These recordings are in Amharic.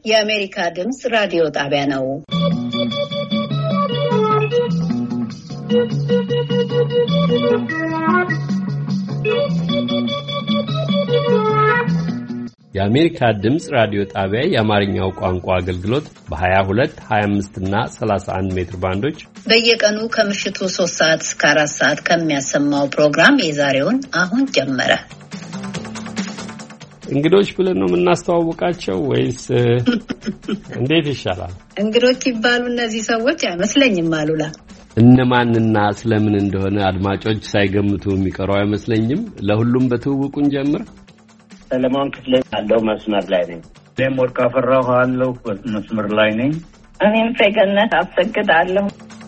የአሜሪካ ድምጽ ራዲዮ ጣቢያ ነው። የአሜሪካ ድምጽ ራዲዮ ጣቢያ የአማርኛው ቋንቋ አገልግሎት በ22፣ 25 እና 31 ሜትር ባንዶች በየቀኑ ከምሽቱ 3 ሰዓት እስከ 4 ሰዓት ከሚያሰማው ፕሮግራም የዛሬውን አሁን ጀመረ። እንግዶች ብለን ነው የምናስተዋውቃቸው ወይስ እንዴት ይሻላል? እንግዶች ይባሉ እነዚህ ሰዎች አይመስለኝም። አሉላ እነማንና ስለምን እንደሆነ አድማጮች ሳይገምቱ የሚቀሩ አይመስለኝም። ለሁሉም በትውውቁን ጀምር። ሰለሞን ክፍሌ ያለው መስመር ላይ ነኝ። እኔም ወርቅ አፈራው ያለው መስመር ላይ ነኝ። እኔም ፈገነት አሰግዳለሁ።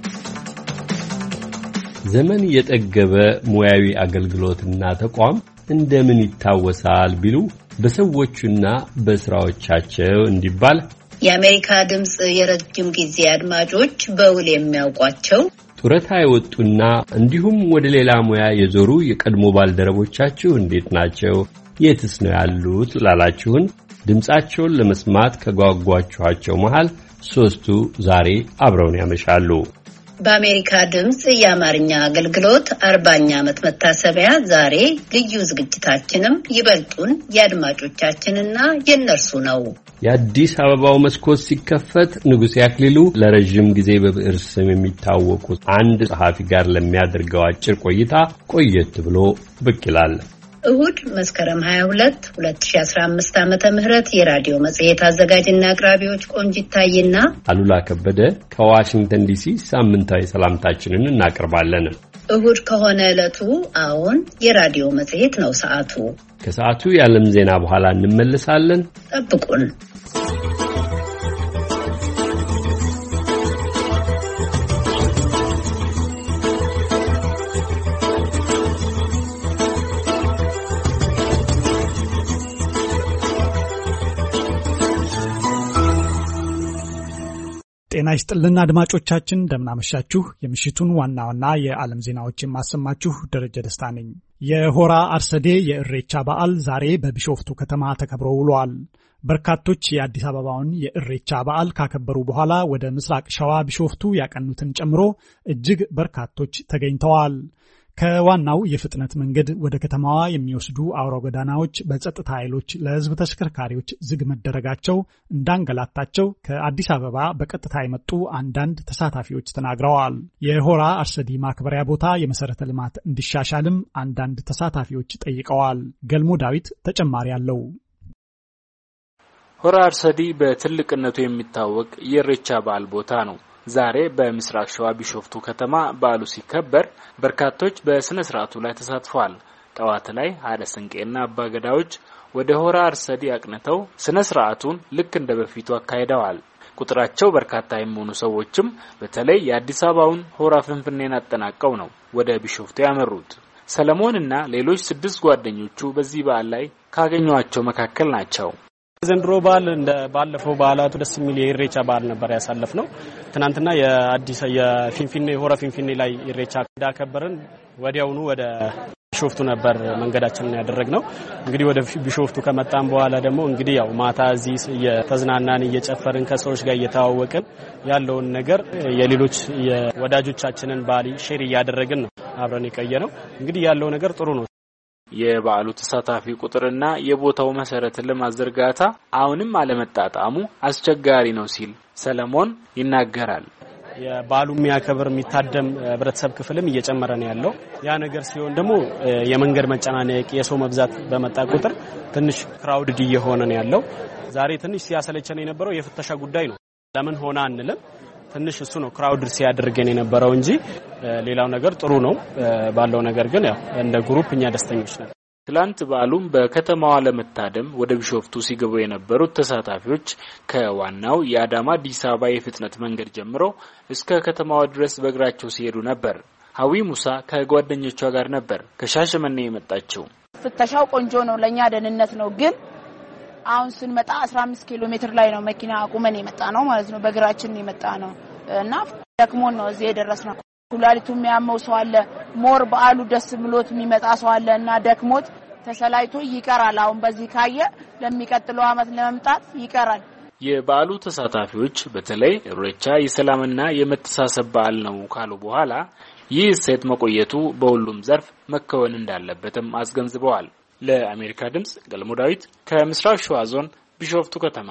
ዘመን የጠገበ ሙያዊ አገልግሎትና ተቋም እንደምን ይታወሳል ቢሉ በሰዎቹና በስራዎቻቸው እንዲባል የአሜሪካ ድምጽ የረጅም ጊዜ አድማጮች በውል የሚያውቋቸው ጡረታ የወጡና እንዲሁም ወደ ሌላ ሙያ የዞሩ የቀድሞ ባልደረቦቻችሁ እንዴት ናቸው? የትስ ነው ያሉት ላላችሁን ድምጻቸውን ለመስማት ከጓጓችኋቸው መሃል ሶስቱ ዛሬ አብረውን ያመሻሉ። በአሜሪካ ድምጽ የአማርኛ አገልግሎት 40ኛ ዓመት መታሰቢያ ዛሬ ልዩ ዝግጅታችንም ይበልጡን የአድማጮቻችንና የነርሱ ነው። የአዲስ አበባው መስኮት ሲከፈት ንጉሴ አክሊሉ ለረጅም ጊዜ በብዕር ስም የሚታወቁ አንድ ጸሐፊ ጋር ለሚያደርገው አጭር ቆይታ ቆየት ብሎ ብቅ ይላል። እሁድ መስከረም 22 2015 ዓመተ ምህረት የራዲዮ መጽሔት አዘጋጅና አቅራቢዎች ቆንጂት ታይና አሉላ ከበደ ከዋሽንግተን ዲሲ ሳምንታዊ ሰላምታችንን እናቀርባለን። እሁድ ከሆነ ዕለቱ አዎን የራዲዮ መጽሔት ነው ሰዓቱ። ከሰዓቱ የዓለም ዜና በኋላ እንመለሳለን። ጠብቁን። ጤና ይስጥልን አድማጮቻችን፣ እንደምናመሻችሁ። የምሽቱን ዋና ዋና የዓለም ዜናዎች የማሰማችሁ ደረጀ ደስታ ነኝ። የሆራ አርሰዴ የእሬቻ በዓል ዛሬ በቢሾፍቱ ከተማ ተከብሮ ውሏል። በርካቶች የአዲስ አበባውን የእሬቻ በዓል ካከበሩ በኋላ ወደ ምስራቅ ሸዋ ቢሾፍቱ ያቀኑትን ጨምሮ እጅግ በርካቶች ተገኝተዋል። ከዋናው የፍጥነት መንገድ ወደ ከተማዋ የሚወስዱ አውራ ጎዳናዎች በጸጥታ ኃይሎች ለሕዝብ ተሽከርካሪዎች ዝግ መደረጋቸው እንዳንገላታቸው ከአዲስ አበባ በቀጥታ የመጡ አንዳንድ ተሳታፊዎች ተናግረዋል። የሆራ አርሰዲ ማክበሪያ ቦታ የመሰረተ ልማት እንዲሻሻልም አንዳንድ ተሳታፊዎች ጠይቀዋል። ገልሞ ዳዊት ተጨማሪ አለው። ሆራ አርሰዲ በትልቅነቱ የሚታወቅ የኢሬቻ በዓል ቦታ ነው። ዛሬ በምስራቅ ሸዋ ቢሾፍቱ ከተማ በዓሉ ሲከበር በርካቶች በስነ ስርዓቱ ላይ ተሳትፈዋል። ጠዋት ላይ ሀደ ስንቄና አባገዳዎች ወደ ሆራ አርሰዲ አቅንተው ስነ ስርዓቱን ልክ እንደ በፊቱ አካሂደዋል። ቁጥራቸው በርካታ የሚሆኑ ሰዎችም በተለይ የአዲስ አበባውን ሆራ ፍንፍኔን አጠናቀው ነው ወደ ቢሾፍቱ ያመሩት። ሰለሞንና ሌሎች 6 ጓደኞቹ በዚህ በዓል ላይ ካገኟቸው መካከል ናቸው። ዘንድሮ በዓል እንደ ባለፈው በዓላቱ ደስ የሚል የኢሬቻ በዓል ነበር ያሳለፍነው። ትናንትና የፊንፊኔ ሆራ ፊንፊኔ ላይ ኢሬቻ እንዳከበርን ወዲያውኑ ወደ ቢሾፍቱ ነበር መንገዳችንን ያደረግነው። እንግዲህ ወደ ቢሾፍቱ ከመጣን በኋላ ደግሞ እንግዲህ ያው ማታ እዚህ እየተዝናናን እየጨፈርን ከሰዎች ጋር እየተዋወቅን ያለውን ነገር የሌሎች የወዳጆቻችንን በዓል ሼር እያደረግን ነው አብረን የቆየነው። እንግዲህ ያለው ነገር ጥሩ ነው። የበዓሉ ተሳታፊ ቁጥርና የቦታው መሰረተ ልማት ዝርጋታ አሁንም አለመጣጣሙ አስቸጋሪ ነው ሲል ሰለሞን ይናገራል። የበዓሉ የሚያከብር የሚታደም ህብረተሰብ ክፍልም እየጨመረ ነው ያለው። ያ ነገር ሲሆን ደግሞ የመንገድ መጨናነቅ፣ የሰው መብዛት በመጣ ቁጥር ትንሽ ክራውድድ እየሆነ ነው ያለው። ዛሬ ትንሽ ሲያሰለቸን የነበረው የፍተሻ ጉዳይ ነው። ለምን ሆነ አንልም። ትንሽ እሱ ነው ክራውድ ሲያደርገን የነበረው እንጂ ሌላው ነገር ጥሩ ነው። ባለው ነገር ግን ያው እንደ ግሩፕ እኛ ደስተኞች ነን። ትላንት በዓሉም በከተማዋ ለመታደም ወደ ቢሾፍቱ ሲገቡ የነበሩት ተሳታፊዎች ከዋናው የአዳማ አዲስ አበባ የፍጥነት መንገድ ጀምሮ እስከ ከተማዋ ድረስ በእግራቸው ሲሄዱ ነበር። ሀዊ ሙሳ ከጓደኞቿ ጋር ነበር ከሻሸመኔ የመጣችው። ፍተሻው ቆንጆ ነው፣ ለኛ ደህንነት ነው። ግን አሁን ስንመጣ 15 ኪሎ ሜትር ላይ ነው መኪና አቁመን የመጣ ነው ማለት ነው። በእግራችን የመጣ ነው እና ደክሞን ነው እዚህ የደረስነው። ኩላሊቱ የሚያመው ሰው አለ፣ ሞር በዓሉ ደስ ብሎት የሚመጣ ሰው አለ እና ደክሞት ተሰላይቶ ይቀራል። አሁን በዚህ ካየ ለሚቀጥለው አመት ለመምጣት ይቀራል። የበዓሉ ተሳታፊዎች በተለይ ኢሬቻ የሰላምና የመተሳሰብ በዓል ነው ካሉ በኋላ ይህ እሴት መቆየቱ በሁሉም ዘርፍ መከወን እንዳለበትም አስገንዝበዋል። ለአሜሪካ ድምጽ ገልሞ ዳዊት ከምስራቅ ሸዋ ዞን ቢሾፍቱ ከተማ።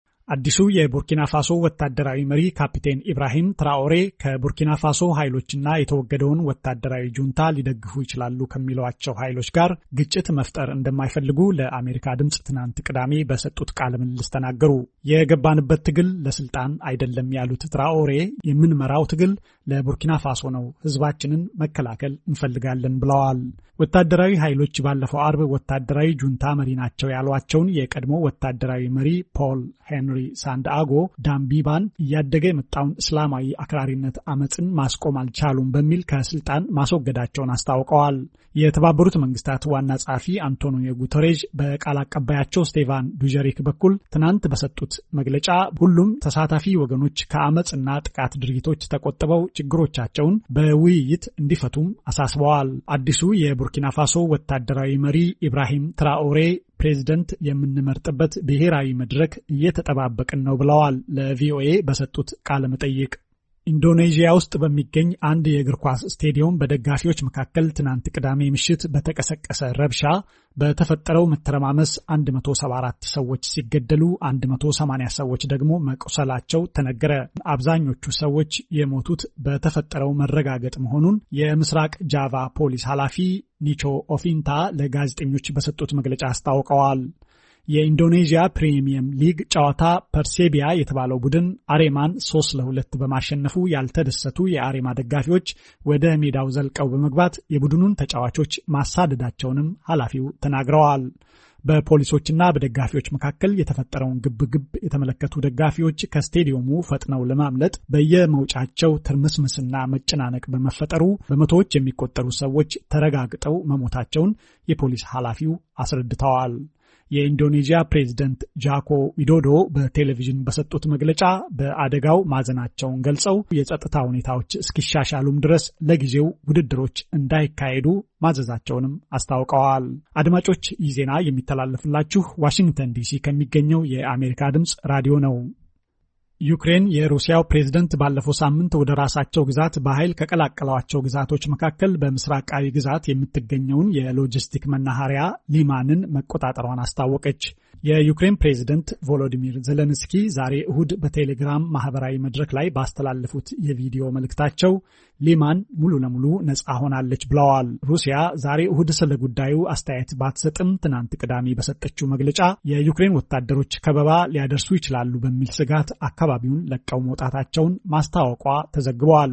አዲሱ የቡርኪና ፋሶ ወታደራዊ መሪ ካፒቴን ኢብራሂም ትራኦሬ ከቡርኪና ፋሶ ኃይሎችና የተወገደውን ወታደራዊ ጁንታ ሊደግፉ ይችላሉ ከሚሏቸው ኃይሎች ጋር ግጭት መፍጠር እንደማይፈልጉ ለአሜሪካ ድምጽ ትናንት ቅዳሜ በሰጡት ቃለ ምልልስ ተናገሩ። የገባንበት ትግል ለስልጣን አይደለም ያሉት ትራኦሬ የምንመራው ትግል ለቡርኪና ፋሶ ነው፣ ህዝባችንን መከላከል እንፈልጋለን ብለዋል። ወታደራዊ ኃይሎች ባለፈው አርብ ወታደራዊ ጁንታ መሪ ናቸው ያሏቸውን የቀድሞ ወታደራዊ መሪ ፖል ሄንሪ ሳንዳጎ ዳምቢባን እያደገ የመጣውን እስላማዊ አክራሪነት አመጽን ማስቆም አልቻሉም በሚል ከስልጣን ማስወገዳቸውን አስታውቀዋል። የተባበሩት መንግስታት ዋና ጸሐፊ አንቶኒዮ ጉተሬዥ በቃል አቀባያቸው ስቴቫን ዱጀሪክ በኩል ትናንት በሰጡት መግለጫ ሁሉም ተሳታፊ ወገኖች ከአመጽና ጥቃት ድርጊቶች ተቆጥበው ችግሮቻቸውን በውይይት እንዲፈቱም አሳስበዋል። አዲሱ የቡርኪና ፋሶ ወታደራዊ መሪ ኢብራሂም ትራኦሬ ፕሬዝዳንት የምንመርጥበት ብሔራዊ መድረክ እየተጠባበቅን ነው ብለዋል። ለቪኦኤ በሰጡት ቃለ መጠይቅ ኢንዶኔዥያ ውስጥ በሚገኝ አንድ የእግር ኳስ ስቴዲየም በደጋፊዎች መካከል ትናንት ቅዳሜ ምሽት በተቀሰቀሰ ረብሻ በተፈጠረው መተረማመስ 174 ሰዎች ሲገደሉ 180 ሰዎች ደግሞ መቁሰላቸው ተነገረ። አብዛኞቹ ሰዎች የሞቱት በተፈጠረው መረጋገጥ መሆኑን የምስራቅ ጃቫ ፖሊስ ኃላፊ ኒቾ ኦፊንታ ለጋዜጠኞች በሰጡት መግለጫ አስታውቀዋል። የኢንዶኔዥያ ፕሪሚየም ሊግ ጨዋታ ፐርሴቢያ የተባለው ቡድን አሬማን 3-2 በማሸነፉ ያልተደሰቱ የአሬማ ደጋፊዎች ወደ ሜዳው ዘልቀው በመግባት የቡድኑን ተጫዋቾች ማሳደዳቸውንም ኃላፊው ተናግረዋል። በፖሊሶችና በደጋፊዎች መካከል የተፈጠረውን ግብግብ የተመለከቱ ደጋፊዎች ከስቴዲየሙ ፈጥነው ለማምለጥ በየመውጫቸው ትርምስምስና መጨናነቅ በመፈጠሩ በመቶዎች የሚቆጠሩ ሰዎች ተረጋግጠው መሞታቸውን የፖሊስ ኃላፊው አስረድተዋል። የኢንዶኔዥያ ፕሬዝዳንት ጃኮ ዊዶዶ በቴሌቪዥን በሰጡት መግለጫ በአደጋው ማዘናቸውን ገልጸው የጸጥታ ሁኔታዎች እስኪሻሻሉም ድረስ ለጊዜው ውድድሮች እንዳይካሄዱ ማዘዛቸውንም አስታውቀዋል። አድማጮች፣ ይህ ዜና የሚተላለፍላችሁ ዋሽንግተን ዲሲ ከሚገኘው የአሜሪካ ድምጽ ራዲዮ ነው። ዩክሬን የሩሲያው ፕሬዝዳንት ባለፈው ሳምንት ወደ ራሳቸው ግዛት በኃይል ከቀላቀሏቸው ግዛቶች መካከል በምስራቃዊ ግዛት የምትገኘውን የሎጂስቲክ መናኸሪያ ሊማንን መቆጣጠሯን አስታወቀች። የዩክሬን ፕሬዝዳንት ቮሎዲሚር ዜሌንስኪ ዛሬ እሁድ በቴሌግራም ማህበራዊ መድረክ ላይ ባስተላለፉት የቪዲዮ መልእክታቸው ሊማን ሙሉ ለሙሉ ነጻ ሆናለች ብለዋል። ሩሲያ ዛሬ እሁድ ስለ ጉዳዩ አስተያየት ባትሰጥም ትናንት ቅዳሜ በሰጠችው መግለጫ የዩክሬን ወታደሮች ከበባ ሊያደርሱ ይችላሉ በሚል ስጋት አካባቢውን ለቀው መውጣታቸውን ማስታወቋ ተዘግቧል።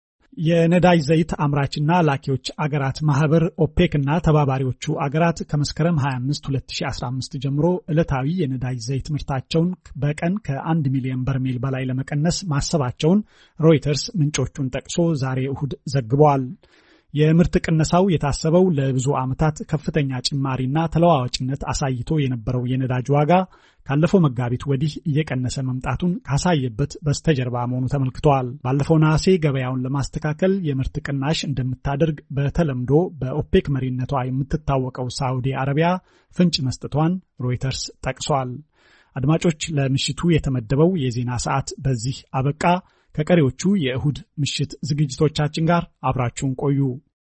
የነዳጅ ዘይት አምራችና ላኪዎች አገራት ማህበር ኦፔክ እና ተባባሪዎቹ አገራት ከመስከረም 25 2015 ጀምሮ ዕለታዊ የነዳጅ ዘይት ምርታቸውን በቀን ከ1 ሚሊዮን በርሜል በላይ ለመቀነስ ማሰባቸውን ሮይተርስ ምንጮቹን ጠቅሶ ዛሬ እሁድ ዘግቧል። የምርት ቅነሳው የታሰበው ለብዙ ዓመታት ከፍተኛ ጭማሪና ተለዋዋጭነት አሳይቶ የነበረው የነዳጅ ዋጋ ካለፈው መጋቢት ወዲህ እየቀነሰ መምጣቱን ካሳየበት በስተጀርባ መሆኑ ተመልክቷል። ባለፈው ነሐሴ ገበያውን ለማስተካከል የምርት ቅናሽ እንደምታደርግ በተለምዶ በኦፔክ መሪነቷ የምትታወቀው ሳዑዲ አረቢያ ፍንጭ መስጠቷን ሮይተርስ ጠቅሷል። አድማጮች፣ ለምሽቱ የተመደበው የዜና ሰዓት በዚህ አበቃ። ከቀሪዎቹ የእሁድ ምሽት ዝግጅቶቻችን ጋር አብራችሁን ቆዩ።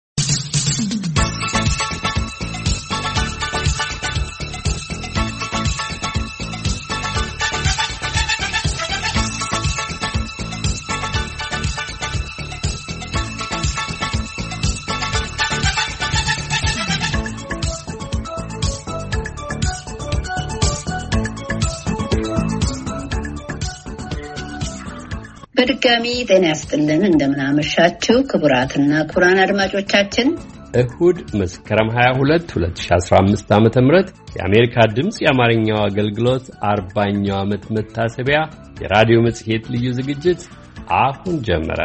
በድጋሚ ጤና ያስጥልን። እንደምናመሻችሁ ክቡራትና ክቡራን አድማጮቻችን እሁድ መስከረም 22 2015 ዓ.ም የአሜሪካ ድምጽ የአማርኛው አገልግሎት 40ኛው ዓመት መታሰቢያ የራዲዮ መጽሔት ልዩ ዝግጅት አሁን ጀመረ።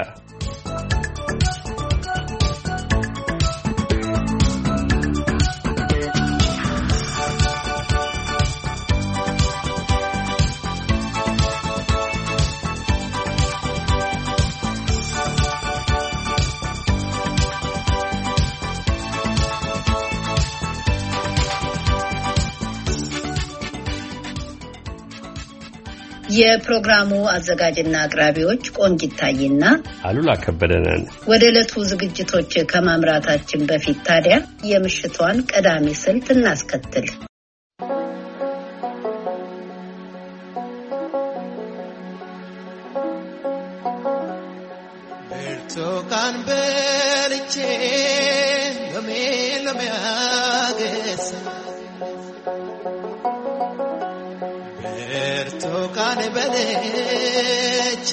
የፕሮግራሙ አዘጋጅና አቅራቢዎች ቆንጂት ታይና አሉላ ከበደ ነን። ወደ ዕለቱ ዝግጅቶች ከማምራታችን በፊት ታዲያ የምሽቷን ቀዳሚ ስልት እናስከትል። ብርቱካን በልቼ ሎሚ አገሳ ብርቱካን በልቼ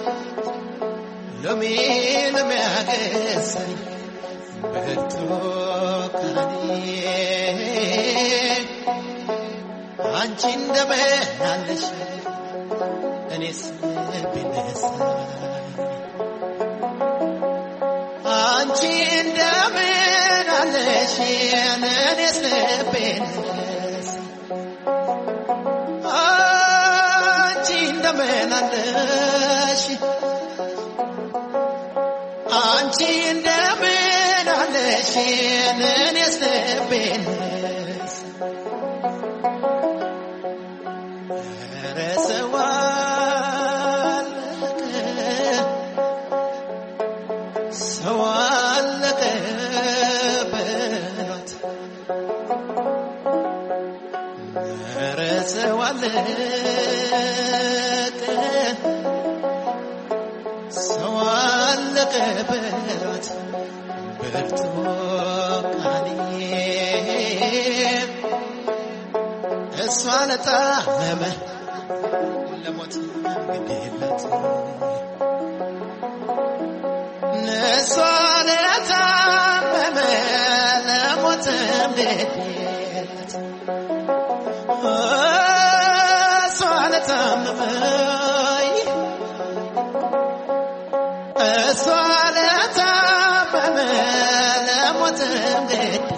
ሎሚ አገሳ ብርቱካን አንቺ እንደምን አለሽ እኔስ ብነሳ አንቺ እንደምን አለሽ እኔስ ብነሳ አንቺ እንደምን አለሽ አንቺ እንደምን አለሽ እኔስ ብነሳ ሰዋለቀ በሏት ሰዋለቀ በሏት ብርቱካን እሷ ለታመመ ለሞት ግዴለት እሷ ለታመመ ለሞት ግዴለት እሷ ለታመመ እሷ ለታመመ ለሞት ግዴለት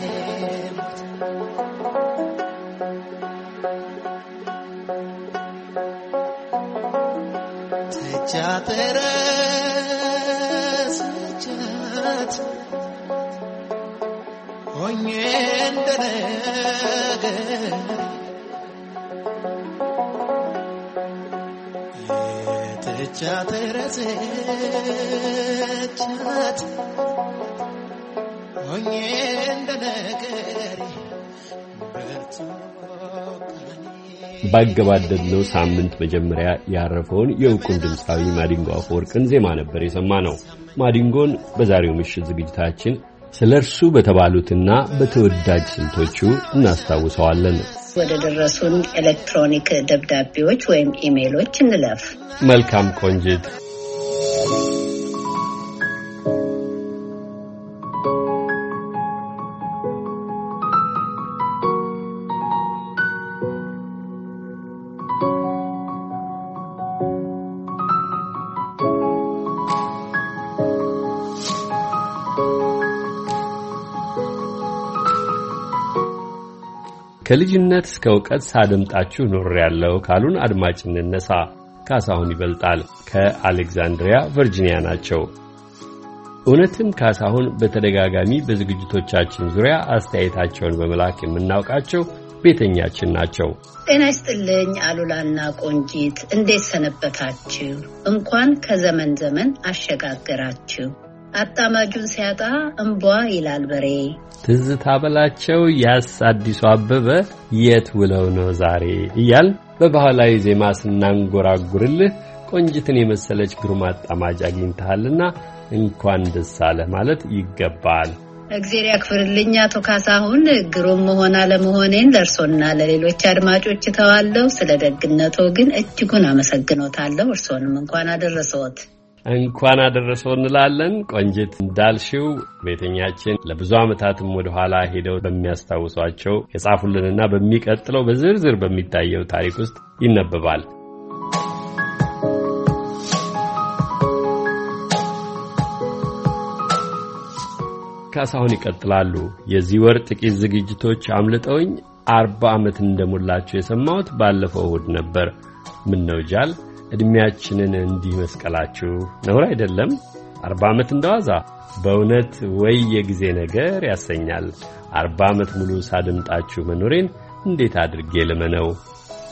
ተቻተረስቻት ሆኜ እንደነገር ተቻተረስቻት ሆኜ እንደነገር ባገባደድነው ሳምንት መጀመሪያ ያረፈውን የእውቁን ድምፃዊ ማዲንጎ አፈወርቅን ዜማ ነበር የሰማነው። ማዲንጎን በዛሬው ምሽት ዝግጅታችን ስለርሱ በተባሉትና በተወዳጅ ስልቶቹ እናስታውሰዋለን። ወደ ደረሱን ኤሌክትሮኒክ ደብዳቤዎች ወይም ኢሜይሎች እንለፍ። መልካም ቆንጂት። ከልጅነት እስከ ዕውቀት ሳደምጣችሁ ኖሬያለሁ ካሉን አድማጭ እንነሳ። ካሳሁን ይበልጣል ከአሌክዛንድሪያ ቨርጂኒያ ናቸው። እውነትም ካሳሁን በተደጋጋሚ በዝግጅቶቻችን ዙሪያ አስተያየታቸውን በመላክ የምናውቃቸው ቤተኛችን ናቸው። ጤና ይስጥልኝ አሉላና ቆንጂት፣ እንዴት ሰነበታችሁ? እንኳን ከዘመን ዘመን አሸጋገራችሁ። አጣማጁን ሲያጣ እንቧ ይላል በሬ። ትዝታ በላቸው ያስ አዲሱ አበበ የት ውለው ነው ዛሬ እያል በባህላዊ ዜማ ስናንጎራጉርልህ ቆንጅትን የመሰለች ግሩም አጣማጅ አግኝተሃልና እንኳን ደስ አለህ ማለት ይገባል። እግዚአብሔር ያክብርልኝ አቶ ካሳሁን። ግሩም መሆን አለመሆኔን ለእርሶና ለሌሎች አድማጮች ተዋለው። ስለ ደግነቶ ግን እጅጉን አመሰግኖታለሁ። እርሶንም እንኳን አደረሰዎት። እንኳን አደረሰው እንላለን። ቆንጂት እንዳልሽው ቤተኛችን ለብዙ ዓመታትም ወደ ኋላ ሄደው በሚያስታውሷቸው የጻፉልንና በሚቀጥለው በዝርዝር በሚታየው ታሪክ ውስጥ ይነበባል። ካሳሁን ይቀጥላሉ። የዚህ ወር ጥቂት ዝግጅቶች አምልጠውኝ 40 ዓመት እንደሞላቸው የሰማሁት ባለፈው እሁድ ነበር። ምን ነው ጃል እድሜያችንን እንዲህ መስቀላችሁ ነውር አይደለም? 40 ዓመት እንደዋዛ በእውነት ወይ የጊዜ ነገር ያሰኛል። 40 ዓመት ሙሉ ሳድምጣችሁ መኖሬን እንዴት አድርጌ ልመነው?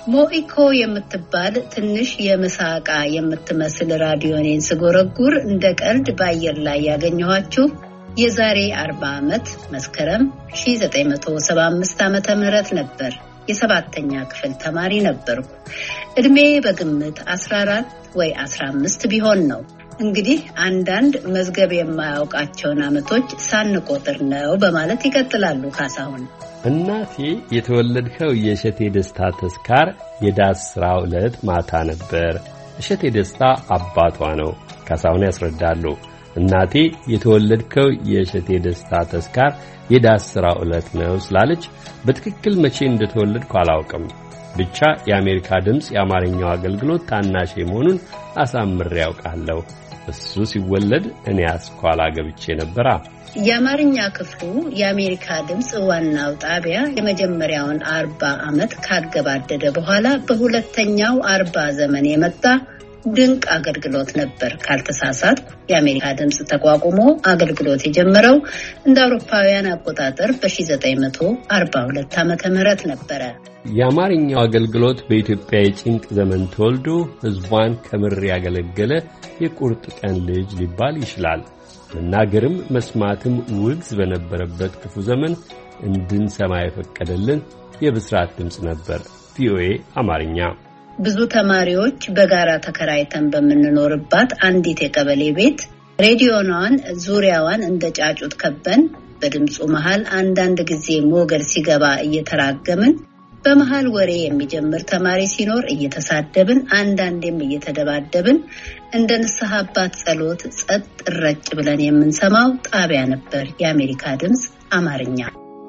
ሞኢኮ የምትባል ትንሽ የምሳቃ የምትመስል ራዲዮኔን ስጎረጉር እንደ ቀልድ በአየር ላይ ያገኘኋችሁ የዛሬ 40 ዓመት መስከረም 1975 ዓመተ ምህረት ነበር። የሰባተኛ ክፍል ተማሪ ነበርኩ። እድሜ በግምት 14 ወይ 15 ቢሆን ነው። እንግዲህ አንዳንድ መዝገብ የማያውቃቸውን ዓመቶች ሳንቆጥር ነው በማለት ይቀጥላሉ ካሳሁን። እናቴ የተወለድከው የእሸቴ ደስታ ተስካር የዳስ ስራው ዕለት ማታ ነበር። እሸቴ ደስታ አባቷ ነው። ካሳሁን ያስረዳሉ። እናቴ የተወለድከው የእሸቴ ደስታ ተስካር የዳስ ስራው ዕለት ነው ስላለች በትክክል መቼ እንደተወለድኩ አላውቅም። ብቻ የአሜሪካ ድምፅ የአማርኛው አገልግሎት ታናሽ መሆኑን አሳምሬ ያውቃለሁ። እሱ ሲወለድ እኔ አስኳላ ገብቼ ነበራ። የአማርኛ ክፍሉ የአሜሪካ ድምፅ ዋናው ጣቢያ የመጀመሪያውን 40 ዓመት ካገባደደ በኋላ በሁለተኛው 40 ዘመን የመጣ ድንቅ አገልግሎት ነበር። ካልተሳሳትኩ የአሜሪካ ድምፅ ተቋቁሞ አገልግሎት የጀመረው እንደ አውሮፓውያን አቆጣጠር በ1942 ዓመተ ምህረት ነበረ። የአማርኛው አገልግሎት በኢትዮጵያ የጭንቅ ዘመን ተወልዶ ሕዝቧን ከምር ያገለገለ የቁርጥ ቀን ልጅ ሊባል ይችላል። መናገርም መስማትም ውግዝ በነበረበት ክፉ ዘመን እንድንሰማ የፈቀደልን የብስራት ድምፅ ነበር ቪኦኤ አማርኛ። ብዙ ተማሪዎች በጋራ ተከራይተን በምንኖርባት አንዲት የቀበሌ ቤት ሬዲዮኗን ዙሪያዋን እንደ ጫጩት ከበን በድምፁ መሃል አንዳንድ ጊዜ ሞገድ ሲገባ እየተራገምን በመሃል ወሬ የሚጀምር ተማሪ ሲኖር እየተሳደብን አንዳንዴም እየተደባደብን እንደ ንስሐ አባት ጸሎት ጸጥ ረጭ ብለን የምንሰማው ጣቢያ ነበር የአሜሪካ ድምፅ አማርኛ።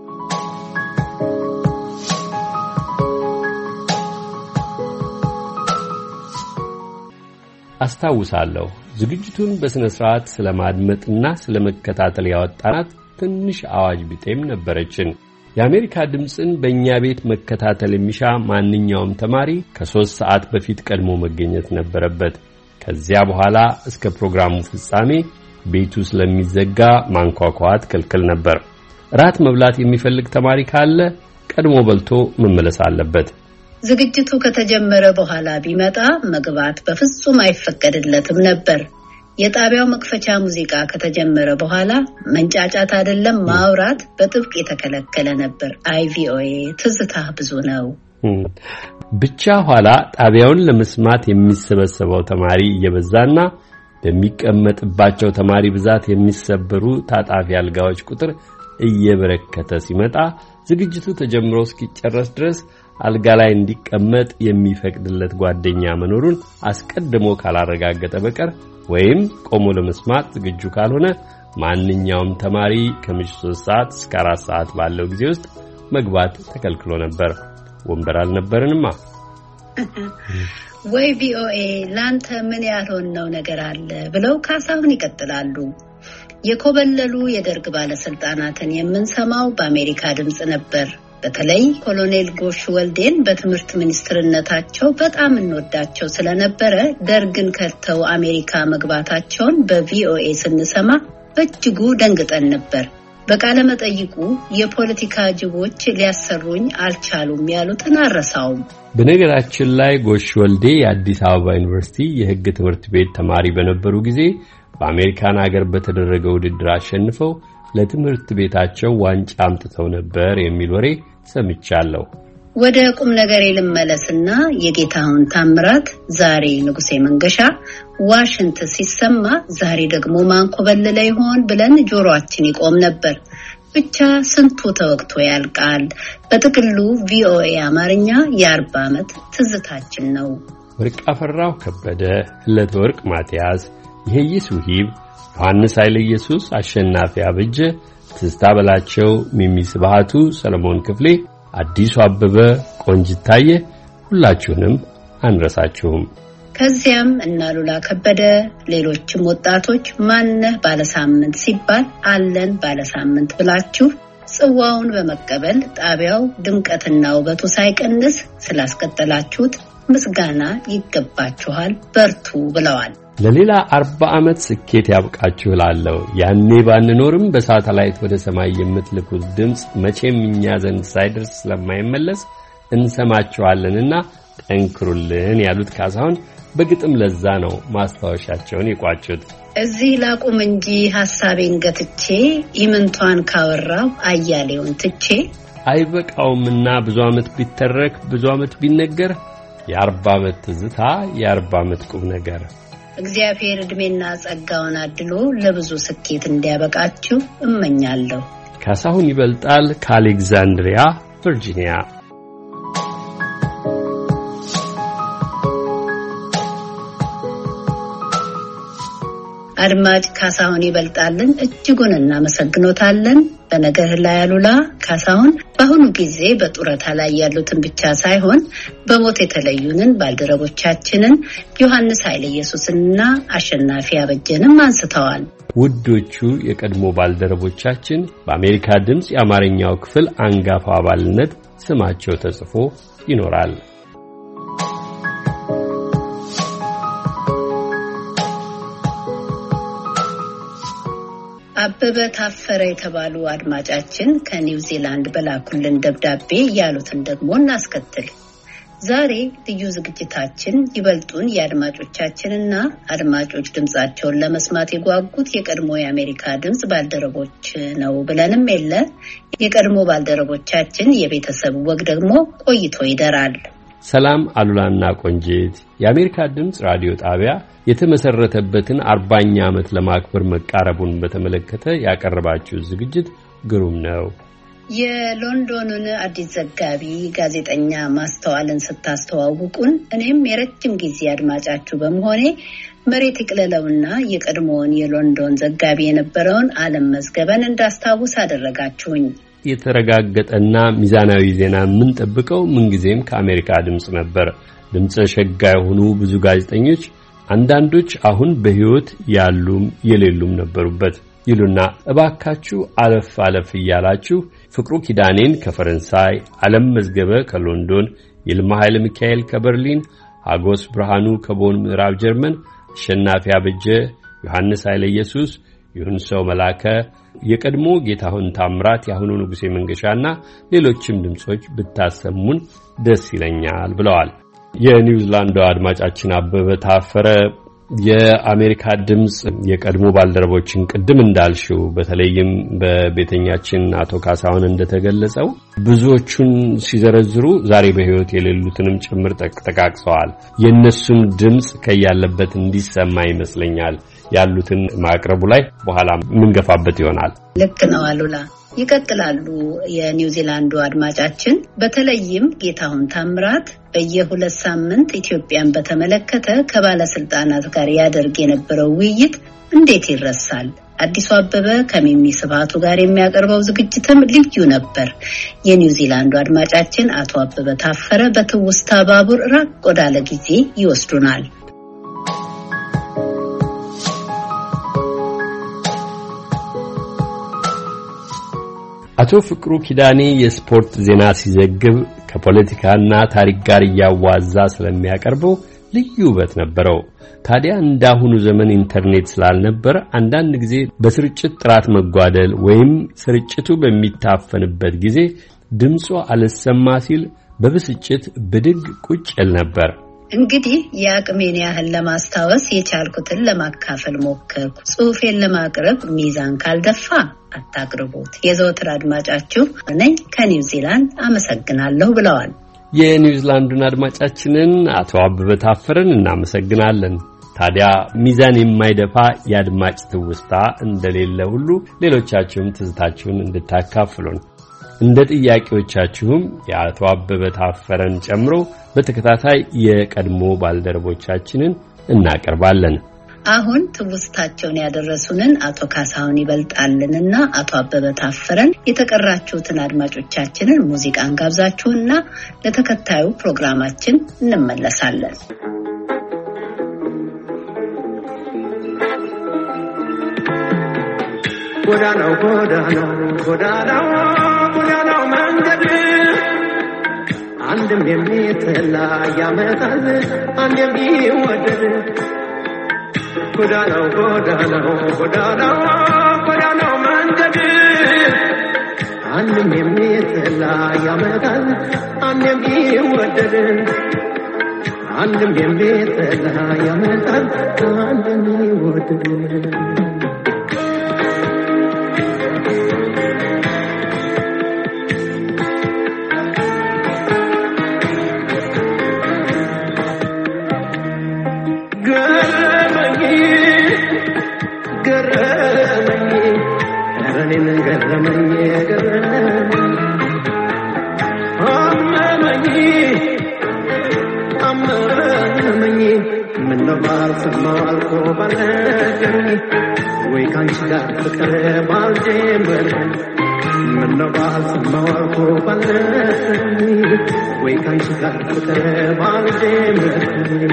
አስታውሳለሁ። ዝግጅቱን በስነ ስርዓት ስለማድመጥና ስለመከታተል ያወጣናት ትንሽ አዋጅ ቢጤም ነበረችን። የአሜሪካ ድምፅን በእኛ ቤት መከታተል የሚሻ ማንኛውም ተማሪ ከ3 ሰዓት በፊት ቀድሞ መገኘት ነበረበት። ከዚያ በኋላ እስከ ፕሮግራሙ ፍጻሜ ቤቱ ስለሚዘጋ ማንኳኳት ክልክል ነበር። ራት መብላት የሚፈልግ ተማሪ ካለ ቀድሞ በልቶ መመለስ አለበት። ዝግጅቱ ከተጀመረ በኋላ ቢመጣ መግባት በፍጹም አይፈቀድለትም ነበር። የጣቢያው መክፈቻ ሙዚቃ ከተጀመረ በኋላ መንጫጫት አይደለም ማውራት በጥብቅ የተከለከለ ነበር። ቪኦኤ ትዝታ ብዙ ነው። ብቻ ኋላ ጣቢያውን ለመስማት የሚሰበሰበው ተማሪ እየበዛና በሚቀመጥባቸው ተማሪ ብዛት የሚሰበሩ ታጣፊ አልጋዎች ቁጥር እየበረከተ ሲመጣ ዝግጅቱ ተጀምሮ እስኪጨረስ ድረስ አልጋ ላይ እንዲቀመጥ የሚፈቅድለት ጓደኛ መኖሩን አስቀድሞ ካላረጋገጠ በቀር ወይም ቆሞ ለመስማት ዝግጁ ካልሆነ ማንኛውም ተማሪ ከምሽቱ 3 ሰዓት እስከ 4 ሰዓት ባለው ጊዜ ውስጥ መግባት ተከልክሎ ነበር። ወንበር አልነበረንማ። ወይ ቪኦኤ ላንተ ምን ያልሆነው ነገር አለ ብለው ካሳሁን ይቀጥላሉ። የኮበለሉ የደርግ ባለስልጣናትን የምንሰማው በአሜሪካ ድምፅ ነበር። በተለይ ኮሎኔል ጎሽ ወልዴን በትምህርት ሚኒስትርነታቸው በጣም እንወዳቸው ስለነበረ ደርግን ከተው አሜሪካ መግባታቸውን በቪኦኤ ስንሰማ በእጅጉ ደንግጠን ነበር። በቃለ መጠይቁ የፖለቲካ ጅቦች ሊያሰሩኝ አልቻሉም ያሉትን አረሳውም። በነገራችን ላይ ጎሽ ወልዴ የአዲስ አበባ ዩኒቨርሲቲ የሕግ ትምህርት ቤት ተማሪ በነበሩ ጊዜ በአሜሪካን ሀገር በተደረገ ውድድር አሸንፈው ለትምህርት ቤታቸው ዋንጫ አምጥተው ነበር የሚል ወሬ ሰምቻለሁ። ወደ ቁም ነገር ልመለስና የጌታሁን ታምራት ዛሬ ንጉሴ መንገሻ ዋሽንት ሲሰማ ዛሬ ደግሞ ማንኮበለለ ይሆን ብለን ጆሮአችን ይቆም ነበር። ብቻ ስንቱ ተወቅቶ ያልቃል። በጥቅሉ ቪኦኤ አማርኛ የ40 ዓመት ትዝታችን ነው። ወርቅ አፈራው ከበደ፣ ለተወርቅ ማቲያስ፣ ይሄይስ ውሂብ፣ ዮሐንስ ኃይለ ኢየሱስ፣ አሸናፊ አበጀ፣ ትዝታ በላቸው፣ ሚሚ ስብሃቱ፣ ሰለሞን ክፍሌ፣ አዲሱ አበበ፣ ቆንጅታየ ሁላችሁንም አንረሳችሁም። ከዚያም እና ሉላ ከበደ ሌሎችም ወጣቶች ማነህ ባለሳምንት ሲባል አለን ባለሳምንት ብላችሁ ጽዋውን በመቀበል ጣቢያው ድምቀትና ውበቱ ሳይቀንስ ስላስቀጠላችሁት ምስጋና ይገባችኋል፣ በርቱ ብለዋል። ለሌላ 40 ዓመት ስኬት ያብቃችሁ እላለሁ። ያኔ ባንኖርም በሳተላይት ወደ ሰማይ የምትልኩት ድምጽ መቼም እኛ ዘንድ ሳይደርስ ስለማይመለስ እንሰማችኋለንና ጠንክሩልን ያሉት ካሳሁን በግጥም ለዛ ነው ማስታወሻቸውን የቋጩት። እዚህ ላቁም እንጂ ሐሳቤን ገትቼ ኢምንቷን ካወራው አያሌውን ትቼ አይበቃውምና ብዙ ዓመት ቢተረክ ብዙ ዓመት ቢነገር የ40 ዓመት ትዝታ የ40 ዓመት ቁም ነገር እግዚአብሔር እድሜና ጸጋውን አድሎ ለብዙ ስኬት እንዲያበቃችሁ እመኛለሁ። ካሳሁን ይበልጣል ከአሌክዛንድሪያ ቨርጂኒያ። አድማጭ ካሳሁን ይበልጣልን እጅጉን እናመሰግኖታለን። በነገር ላይ አሉላ ካሳሁን በአሁኑ ጊዜ በጡረታ ላይ ያሉትን ብቻ ሳይሆን በሞት የተለዩንን ባልደረቦቻችንን ዮሐንስ ኃይለ ኢየሱስንና አሸናፊ አበጀንም አንስተዋል። ውዶቹ የቀድሞ ባልደረቦቻችን በአሜሪካ ድምጽ የአማርኛው ክፍል አንጋፋ አባልነት ስማቸው ተጽፎ ይኖራል። አበበ ታፈረ የተባሉ አድማጫችን ከኒውዚላንድ በላኩልን ደብዳቤ ያሉትን ደግሞ እናስከትል። ዛሬ ልዩ ዝግጅታችን ይበልጡን የአድማጮቻችንና አድማጮች ድምጻቸውን ለመስማት የጓጉት የቀድሞ የአሜሪካ ድምጽ ባልደረቦች ነው ብለንም የለ የቀድሞ ባልደረቦቻችን የቤተሰብ ወግ ደግሞ ቆይቶ ይደራል። ሰላም አሉላና ቆንጂት፣ የአሜሪካ ድምጽ ራዲዮ ጣቢያ የተመሰረተበትን 40ኛ ዓመት ለማክበር መቃረቡን በተመለከተ ያቀረባችሁ ዝግጅት ግሩም ነው። የሎንዶኑን አዲስ ዘጋቢ ጋዜጠኛ ማስተዋልን ስታስተዋውቁን እኔም የረጅም ጊዜ አድማጫችሁ በመሆኔ መሬት ይቅለለውና የቀድሞውን የሎንዶን ዘጋቢ የነበረውን ዓለም መዝገበን እንዳስታውስ አደረጋችሁኝ። የተረጋገጠና ሚዛናዊ ዜና ምን ጠብቀው ምንጊዜም ከአሜሪካ ድምጽ ነበር። ድምጽ ሸጋ የሆኑ ብዙ ጋዜጠኞች አንዳንዶች አሁን በሕይወት ያሉም የሌሉም ነበሩበት ይሉና እባካችሁ አለፍ አለፍ እያላችሁ ፍቅሩ ኪዳኔን ከፈረንሳይ፣ ዓለም መዝገበ ከሎንዶን፣ ይልማ ኃይለ ሚካኤል ከበርሊን፣ አጎስ ብርሃኑ ከቦን ምዕራብ ጀርመን፣ አሸናፊ አበጀ፣ ዮሐንስ ኃይለ ኢየሱስ፣ ይሁንሰው መላከ፣ የቀድሞ ጌታሁን ታምራት፣ ያሁኑ ንጉሴ መንገሻና ሌሎችም ድምጾች ብታሰሙን ደስ ይለኛል ብለዋል። የኒውዚላንድ አድማጫችን አበበ ታፈረ የአሜሪካ ድምጽ የቀድሞ ባልደረቦችን ቅድም እንዳልሽው በተለይም በቤተኛችን አቶ ካሳሁን እንደተገለጸው ብዙዎቹን ሲዘረዝሩ ዛሬ በሕይወት የሌሉትንም ጭምር ተጠቃቅሰዋል። የነሱም ድምጽ ከያለበት እንዲሰማ ይመስለኛል ያሉትን ማቅረቡ ላይ በኋላ ምንገፋበት ይሆናል። ልክ ነው አሉላ። ይቀጥላሉ የኒውዚላንዱ አድማጫችን። በተለይም ጌታሁን ታምራት በየ2 ሳምንት ኢትዮጵያን በተመለከተ ከባለስልጣናት ጋር ያደርግ የነበረው ውይይት እንዴት ይረሳል? አዲሱ አበበ ከሚሚ ስብሃቱ ጋር የሚያቀርበው ዝግጅትም ልዩ ነበር። የኒውዚላንዱ አድማጫችን አቶ አበበ ታፈረ በትውስታ ባቡር ራቅ ወዳለ ጊዜ ይወስዱናል። አቶ ፍቅሩ ኪዳኔ የስፖርት ዜና ሲዘግብ ከፖለቲካና ታሪክ ጋር ያዋዛ ስለሚያቀርበው ልዩ ውበት ነበረው። ታዲያ እንዳሁኑ ዘመን ኢንተርኔት ስላልነበር አንዳንድ ጊዜ በስርጭት ጥራት መጓደል ወይም ስርጭቱ በሚታፈንበት ጊዜ ድምጹ አልሰማ ሲል በብስጭት ብድግ ቁጭ ይል ነበር። እንግዲህ የአቅሜን ያህል ለማስታወስ የቻልኩትን ለማካፈል ሞከርኩ። ጽሑፌን ለማቅረብ ሚዛን ካልደፋ አታቅርቡት። የዘወትር አድማጫችሁ ነኝ ከኒውዚላንድ አመሰግናለሁ ብለዋል። የኒውዚላንዱን አድማጫችንን አቶ አበበ ታፈረን እናመሰግናለን። ታዲያ ሚዛን የማይደፋ የአድማጭ ትውስታ እንደሌለ ሁሉ ሌሎቻችሁም ትዝታችሁን እንድታካፍሉን እንደ ጥያቄዎቻችሁም የአቶ አበበ ታፈረን ጨምሮ በተከታታይ የቀድሞ ባልደረቦቻችንን እናቀርባለን። አሁን ትውስታቸውን ያደረሱንን አቶ ካሳሁን ይበልጣልንና አቶ አበበ ታፈረን የተቀራችሁትን አድማጮቻችንን ሙዚቃን ጋብዛችሁና ለተከታዩ ፕሮግራማችን እንመለሳለን። ጎዳናው ጎዳናው ጎዳናው ጎዳናው መንገድ አንድም የሚጠላ ያመጣል አንድም የሚወደድ ጎዳናው ጎዳናው ጎዳናው ጎዳናው መንገድ አንድም የሚጠላ ያመጣል አንድም የሚወደድ አንድም የሚጠላ ያመጣል አንድም ይወደድ ወይ ካንቺ ጋር ፍቅር ባልጀመር ምነው ባልሰማሁ ባልነገረኝ ወይ ካንቺ ጋር ፍቅር ባልጀመር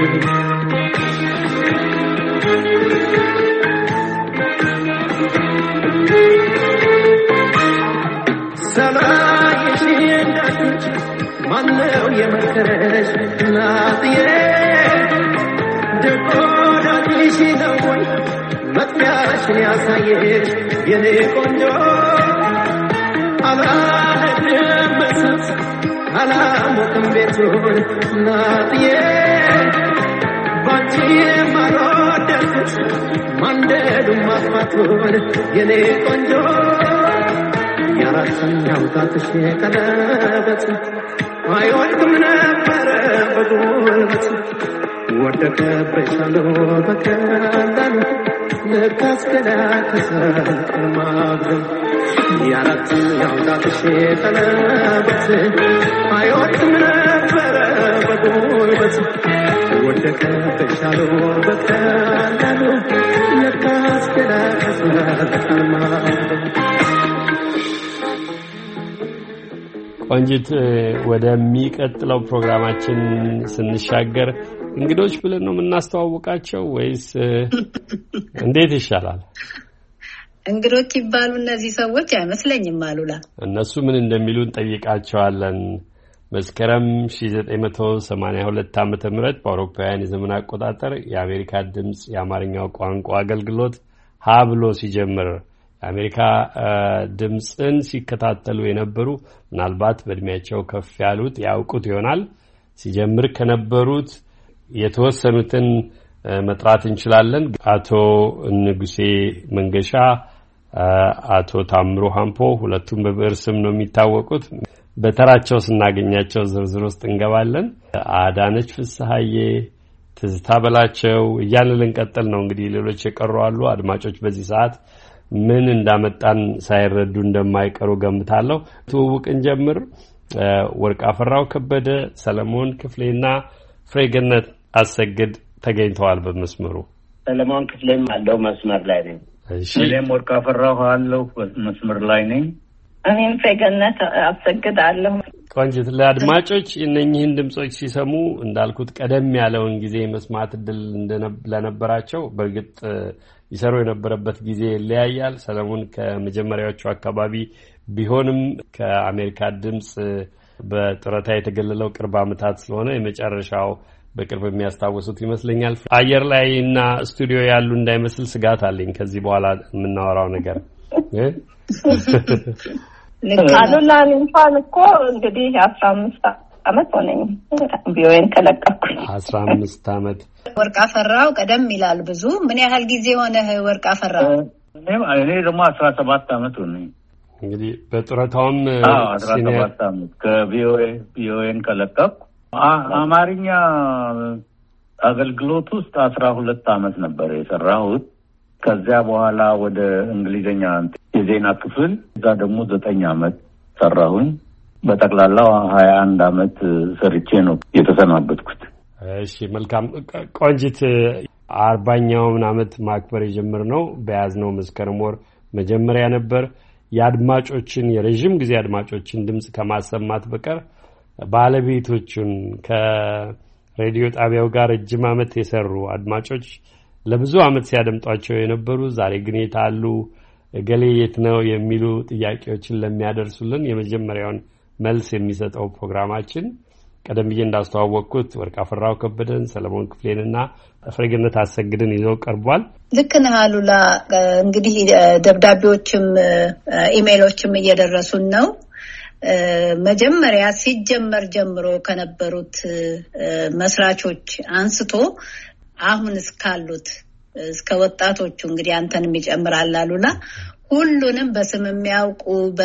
ሰላይሽ እንዳትች ማነው የመከረሽ እናትዬ ደቆዳሽ ነው ወይ መጥያሽን ያሳየሽ የኔ ቆንጆ አላለም መስስ አላሞቅም ቤቱን እናትዬ ባንቺ ማልወደድኩት ማንደዱን ማጥፋቱን የኔ ቆንጆ ያራሰኛው ጣትሽ ቀለበት አይወድቅም ነበረ በጉልበት ወደቀብሻለሁ በቀላሉ ለካስከዳ ከሰልማብረን ያራሰኛው ጣትሽ ቀለበት አይወድቅም ነበረ በጉልበት ወደቀብሻለሁ በቀላሉ ለካስከዳ ከሰልማብረን ቆንጂት ወደሚቀጥለው ፕሮግራማችን ስንሻገር እንግዶች ብለን ነው የምናስተዋውቃቸው ወይስ እንዴት ይሻላል? እንግዶች ይባሉ እነዚህ ሰዎች አይመስለኝም አሉላ። እነሱ ምን እንደሚሉ እንጠይቃቸዋለን። መስከረም 1982 ዓመተ ምህረት በአውሮፓውያን የዘመን አቆጣጠር የአሜሪካ ድምጽ የአማርኛው ቋንቋ አገልግሎት ሀ ብሎ ሲጀምር የአሜሪካ ድምጽን ሲከታተሉ የነበሩ ምናልባት በእድሜያቸው ከፍ ያሉት ያውቁት ይሆናል። ሲጀምር ከነበሩት የተወሰኑትን መጥራት እንችላለን። አቶ ንጉሴ መንገሻ፣ አቶ ታምሩ ሃምፖ ሁለቱም በብዕር ስም ነው የሚታወቁት። በተራቸው ስናገኛቸው ዝርዝር ውስጥ እንገባለን። አዳነች ፍስሐዬ፣ ትዝታ በላቸው እያልን ልንቀጥል ነው። እንግዲህ ሌሎች የቀሩ አሉ። አድማጮች በዚህ ሰዓት ምን እንዳመጣን ሳይረዱ እንደማይቀሩ ገምታለሁ። ትውውቅን ጀምር። ወርቅ አፈራው ከበደ፣ ሰለሞን ክፍሌና ፍሬገነት አሰግድ ተገኝተዋል በመስመሩ። ሰለሞን ክፍሌም አለው መስመር ላይ ነኝ። እሺ፣ እኔም ወርቅ አፈራው አለው መስመር ላይ ነኝ። እኔም ፍሬገነት አሰግድ አለሁ። ቆንጂት፣ ለአድማጮች እነኚህን ድምጾች ሲሰሙ እንዳልኩት ቀደም ያለውን ጊዜ መስማት እድል ለነበራቸው በእርግጥ ይሰሩ የነበረበት ጊዜ ይለያያል። ሰለሞን ከመጀመሪያዎቹ አካባቢ ቢሆንም ከአሜሪካ ድምጽ በጡረታ የተገለለው ቅርብ ዓመታት ስለሆነ የመጨረሻው በቅርብ የሚያስታውሱት ይመስለኛል። አየር ላይና ስቱዲዮ ያሉ እንዳይመስል ስጋት አለኝ ከዚህ በኋላ የምናወራው ነገር። አሉላን እንኳን እኮ እንግዲህ 15 ዓመት ሆነኝ ቢዮን ከለቀኩኝ 15 ዓመት። ወርቅ አፈራው ቀደም ይላል ብዙ። ምን ያህል ጊዜ ሆነ ወርቅ አፈራው? እኔ ደግሞ 17 ዓመት ሆነኝ። እንግዲህ በጡረታውም 17 ዓመት ከቢዮን ከለቀኩ አማርኛ አገልግሎት ውስጥ 12 ዓመት ነበር የሰራሁት። ከዚያ በኋላ ወደ እንግሊዘኛ የዜና ክፍል እዛ ደግሞ 9 ዓመት ሰራሁኝ። በጠቅላላው 21 ዓመት ሰርቼ ነው የተሰናበትኩት። እሺ፣ መልካም ቆንጂት። 40ኛውን ዓመት ማክበር የጀመርነው በያዝነው መስከረም ወር መጀመሪያ ነበር። የአድማጮችን የረጅም ጊዜ አድማጮችን ድምጽ ከማሰማት በቀር ባለቤቶቹን ከሬዲዮ ጣቢያው ጋር ረጅም ዓመት የሰሩ አድማጮች ለብዙ ዓመት ሲያደምጧቸው የነበሩ ዛሬ ግን የታሉ እገሌ የት ነው የሚሉ ጥያቄዎችን ለሚያደርሱልን የመጀመሪያውን መልስ የሚሰጠው ፕሮግራማችን ቀደም ብዬ እንዳስተዋወቅኩት ወርቅ አፈራው ከበደን፣ ሰለሞን ክፍሌንና ፍሬገነት አሰግድን ይዘው ቀርቧል። ልክ ነህ አሉላ። እንግዲህ ደብዳቤዎችም ኢሜይሎችም እየደረሱን ነው። መጀመሪያ ሲጀመር ጀምሮ ከነበሩት መስራቾች አንስቶ አሁን እስካሉት እስከ ወጣቶቹ እንግዲህ አንተንም ይጨምራል አሉላ ሁሉንም በስም የሚያውቁ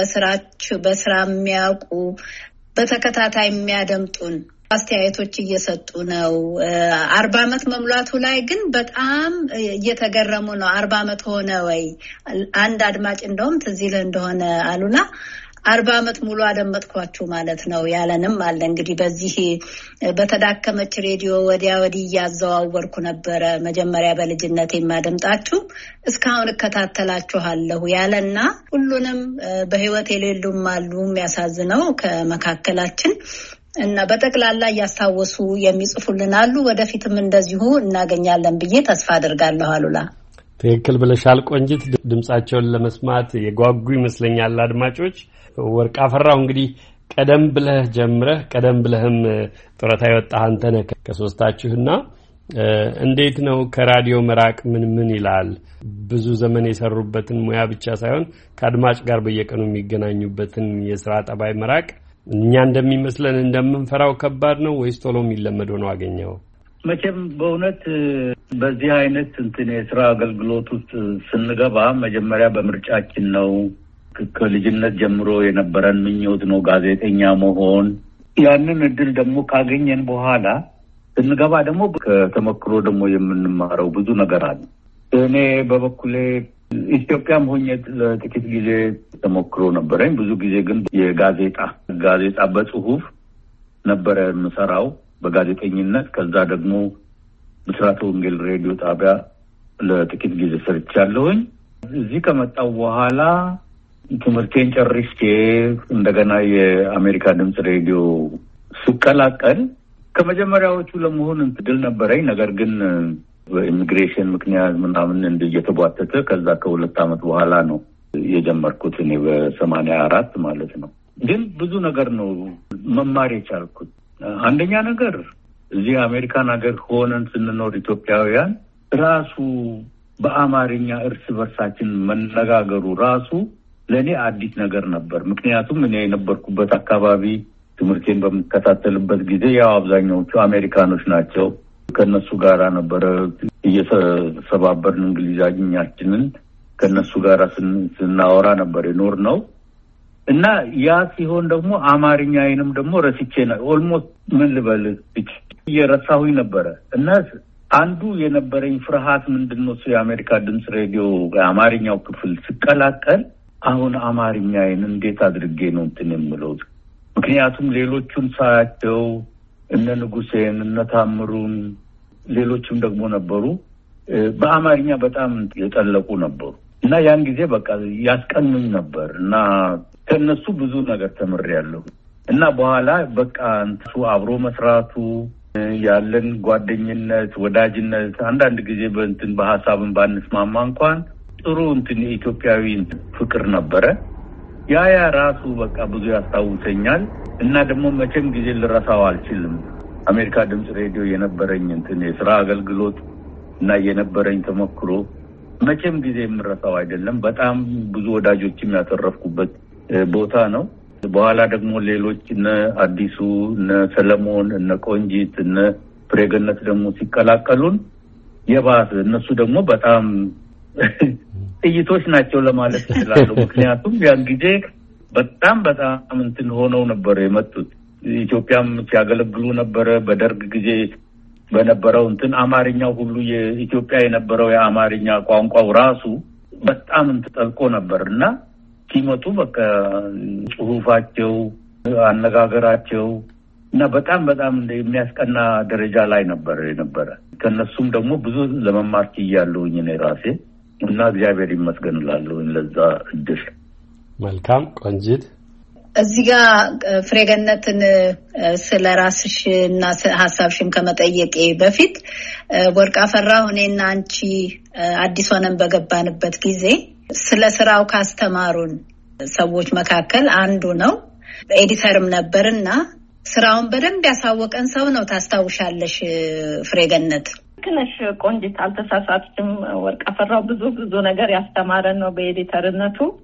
በስራ የሚያውቁ በተከታታይ የሚያደምጡን አስተያየቶች እየሰጡ ነው። 40 ዓመት መሙላቱ ላይ ግን በጣም እየተገረሙ ነው። 40 ዓመት ሆነ ወይ? አንድ አድማጭ እንደውም ትዝ ይልህ እንደሆነ አሉላ 40 ዓመት ሙሉ አደመጥኳችሁ ማለት ነው ያለንም አለ። እንግዲህ በዚህ በተዳከመች ሬዲዮ ወዲያ ወዲህ ያዘዋወርኩ ነበር መጀመሪያ በልጅነት የማደምጣችሁ እስካሁን እከታተላችኋለሁ ያለና ሁሉንም በህይወት የሌሉም አሉ የሚያሳዝነው ከመካከላችን እና በጠቅላላ ያሳወሱ የሚጽፉልን አሉ። ወደፊትም እንደዚሁ እናገኛለን ብዬ ተስፋ አደርጋለሁ አሉላ። ትክክል ብለሻል ቆንጂት። ድምጻቸውን ለመስማት የጓጉ ይመስለኛል አድማጮች። ወርቅ አፈራው እንግዲህ ቀደም ብለህ ጀምረህ ቀደም ብለህም ጡረታ የወጣህ አንተ ነህ ከሶስታችሁና እንዴት ነው ከራዲዮ መራቅ ምን ይላል? ብዙ ዘመን የሰሩበትን ሙያ ብቻ ሳይሆን ከአድማጭ ጋር በየቀኑ የሚገናኙበትን የሥራ ጠባይ መራቅ እኛ እንደሚመስለን እንደምንፈራው ከባድ ነው ወይስ ቶሎ የሚለመድ ሆኖ አገኘው? መቼም በእውነት በዚህ አይነት የሥራ አገልግሎት ውስጥ ስንገባ መጀመሪያ በምርጫችን ነው። ከልጅነት ጀምሮ የነበረን ምኞት ነው ጋዜጠኛ መሆን። ያንን እድል ደግሞ ካገኘን በኋላ ስንገባ ደግሞ ከተመክሮ ደግሞ የምንማረው ብዙ ነገር አለ። እኔ በበኩሌ ኢትዮጵያም ሆኜ ለጥቂት ጊዜ ተሞክሮ ነበረኝ። ብዙ ጊዜ ግን ጋዜጣ በጽሁፍ ነበረ የምሰራው በጋዜጠኝነት። ከዛ ደግሞ ብስራተ ወንጌል ሬዲዮ ጣቢያ ለጥቂት ጊዜ ሰርቻለሁኝ። እዚህ ከመጣው በኋላ ትምህርቴን ጨርሼ እንደገና የአሜሪካ ድምጽ ሬዲዮ ስቀላቀል ከመጀመሪያዎቹ ለመሆን እድል ነበረኝ። ነገር ግን በኢሚግሬሽን ምክንያት ምናምን እየተቧተተ ከዛ ከ2 ዓመት በኋላ ነው የጀመርኩት እኔ በ84 ማለት ነው። ግን ብዙ ነገር ነው መማር የቻልኩት። አንደኛ ነገር እዚህ አሜሪካን ሀገር ሆነን ስንኖር ኢትዮጵያውያን ራሱ በአማርኛ እርስ በርሳችን መነጋገሩ ራሱ ለኔ አዲስ ነገር ነበር። ምክንያቱም እኔ የነበርኩበት አካባቢ ትምህርቴን በመከታተልበት ጊዜ ያው አብዛኛዎቹ አሜሪካኖች ናቸው። ከነሱ ጋር ነበረ እየተሰባበርን እንግሊዝኛችንን ከነሱ ጋር ስናወራ ነበር የኖር ነው እና ያ ሲሆን ደግሞ አማርኛዬንም ደግሞ ረስቼ ነው ኦልሞስት ምን ልበል እየረሳሁኝ ነበረ። እና አንዱ የነበረኝ ፍርሃት ምንድነው የአሜሪካ ድምጽ ሬዲዮ የአማርኛው ክፍል ስቀላቀል አሁን አማርኛዬን እንዴት አድርጌ ነው የምለው? ምክንያቱም ሌሎቹን ሳያቸው እነ ንጉሴን እነ ታምሩን ሌሎችም ደግሞ ነበሩ በአማርኛ በጣም የጠለቁ ነበሩ እና ያን ጊዜ በቃ ያስቀኑኝ ነበር እና ከነሱ ብዙ ነገር ተምሬያለሁ። እና በኋላ በቃ እንሱ አብሮ መስራቱ ያለን ጓደኝነት ወዳጅነት አንዳንድ ጊዜ በሐሳብን ባንስማማ እንኳን ጥሩ የኢትዮጵያዊ ፍቅር ነበረ። ያ ራሱ በቃ ብዙ ያስታውሰኛል እና ደግሞ መቼም ጊዜ ልረሳው አልችልም። አሜሪካ ድምጽ ሬዲዮ የነበረኝ የሥራ አገልግሎት እና የነበረኝ ተሞክሮ መቼም ጊዜ የምረሳው አይደለም። በጣም ብዙ ወዳጆችም ያተረፍኩበት ቦታ ነው። በኋላ ደግሞ ሌሎች እነ አዲሱ እነ ሰለሞን እነ ቆንጂት እነ ፍሬገነት ደግሞ ሲቀላቀሉን የባሰ እነሱ ደግሞ በጣም ጥይቶች ናቸው ለማለት ይችላል። ምክንያቱም ያን ጊዜ በጣም ሆነው ነበር የመጡት። ኢትዮጵያም ሲያገለግሉ ነበር። በደርግ ጊዜ በነበረው አማርኛው ሁሉ የኢትዮጵያ የነበረው የአማርኛ ቋንቋው ራሱ በጣም ተጠልቆ ነበርና ሲመጡ በቃ ጽሁፋቸው አነጋገራቸው እና በጣም የሚያስቀና ደረጃ ላይ ነበረ። ከነሱም ደግሞ ብዙ ለመማር ችያለሁኝ እኔ ራሴ እና እግዚአብሔር ይመስገን እላለሁ ለዛ እድል። መልካም ቆንጂት፣ እዚህ ጋር ፍሬገነትን ስለራስሽ እና ሐሳብሽን ከመጠየቄ በፊት ወርቅ አፈራው እኔና አንቺ አዲስ ሆነን በገባንበት ጊዜ ስለ ስራው ካስተማሩን ሰዎች መካከል አንዱ ነው። ኤዲተርም ነበርና ስራውን በደንብ ያሳወቀን ሰው ነው። ታስታውሻለሽ ፍሬገነት? ትንሽ ቆንጂት አልተሳሳትሽም። ወርቅ አፈራው ብዙ ነገር ያስተማረን ነው በኤዲተርነቱ።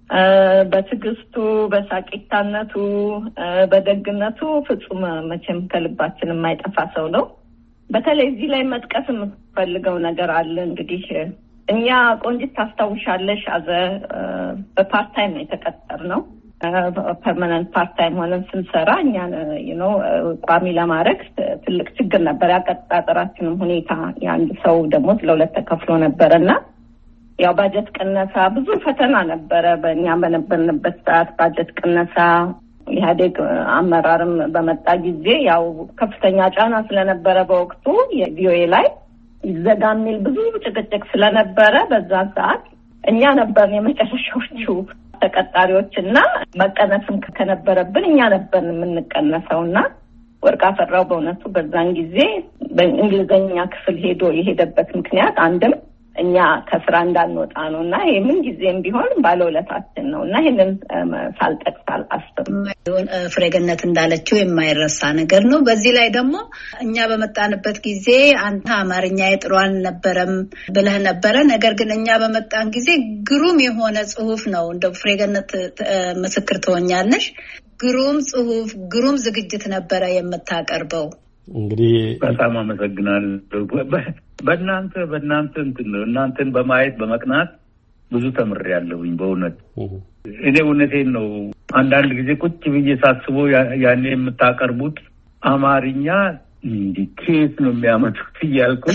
በትዕግስቱ፣ በሳቂታነቱ፣ በደግነቱ ፍጹም መቼም ከልባችን የማይጠፋ ሰው ነው። በተለይ እዚህ ላይ መጥቀስ የምፈልገው ነገር አለ። እንግዲህ እኛ ቆንጂት ታስታውሻለሽ በፓርታይም ነው የተቀጠርነው። ፐርማነንት ፓርታይም ሆነን ስንሰራ እኛ ቋሚ ለማድረግ ትልቅ ችግር ነበር። ያቀጣጠራችንም ሁኔታ የአንድ ሰው ደሞዝ ለሁለት ተከፍሎ ነበርና ያው ባጀት ቅነሳ ብዙ ፈተና ነበረ። በእኛ በነበርንበት ሰዓት ባጀት ቅነሳ ኢህአዴግ አመራርም በመጣ ጊዜ ያው ከፍተኛ ጫና ስለነበረ በወቅቱ የቪኦኤ ላይ ይዘጋሚል ብዙ ጭቅጭቅ ስለነበረ በዛ ሰዓት እኛ ነበርን የመጨረሻዎቹ ተቀጣሪዎችና መቀነስም ከነበረብን እኛ ነበርን የምንቀነሰውና ወርቅ አፈራው በእውነቱ በዛን ጊዜ በእንግሊዘኛ ክፍል ሄዶ የሄደበት ምክንያት አንድም እኛ ከስራ እንዳንወጣ ነውና ይሄ ምን ጊዜም ቢሆን ባለውለታችን ነውና ይሄንን ሳልጠቅስ አላስብም። ፍሬገነት እንዳለችው የማይረሳ ነገር ነው። በዚህ ላይ ደግሞ እኛ በመጣንበት ጊዜ አንተ አማርኛ ጥሩ አልነበረም ብለህ ነበረ። ነገር ግን እኛ በመጣን ጊዜ ግሩም የሆነ ጽሁፍ ነው። እንደው ፍሬገነት ምስክር ትሆኛለሽ። ግሩም ጽሁፍ፣ ግሩም ዝግጅት ነበረ የምታቀርበው። እንግዲህ በጣም አመሰግናለሁ። በእናንተ እናንተን በማየት በመቅናት ብዙ ተምሬያለሁኝ። በእውነት እኔ እውነቴን ነው። አንዳንድ ጊዜ ቁጭ ብዬ ሳስበው ያኔ የምታቀርቡት አማርኛ እንዲህ ከየት ነው የሚያመጡት እያልኩኝ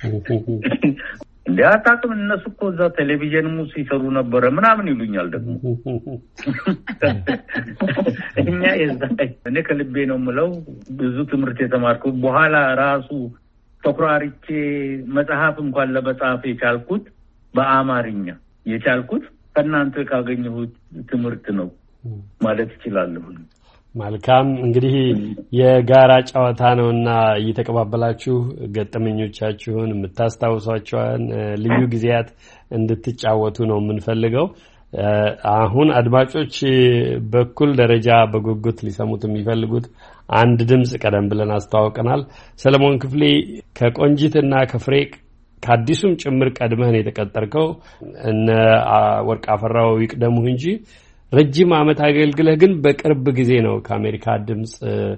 እንዲያታቅም እነሱ እኮ እዛ ቴሌቪዥን ሙስ ይሰሩ ነበረ ምናምን ይሉኛል። ደግሞ እኛ እኔ ከልቤ ነው የምለው ብዙ ትምህርት የተማርኩ በኋላ ራሱ ተኩራሪቼ መጽሐፍ እንኳን ለመጻፍ የቻልኩት በአማርኛ የቻልኩት ከእናንተ ካገኘሁት ትምህርት ነው ማለት እችላለሁ። መልካም እንግዲህ የጋራ ጨዋታ ነውና እየተቀባበላችሁ ገጠመኞቻችሁን የምታስታውሷቸውን ልዩ ጊዜያት እንድትጫወቱ ነው የምንፈልገው። አሁን አድማጮች በኩል ደረጃ በጉጉት ሊሰሙት የሚፈልጉት አንድ ድምጽ ቀደም ብለን አስተዋውቀናል። ሰለሞን ክፍሌ ከቆንጂትና ከፍሬ ከአዲሱም ጭምር ቀድመህን የተቀጠርከው እነ ወርቅ አፈራው ይቅደሙህ እንጂ ረጅም ዓመት አገልግለህ ግን በቅርብ ጊዜ ነው ከአሜሪካ ድምጽ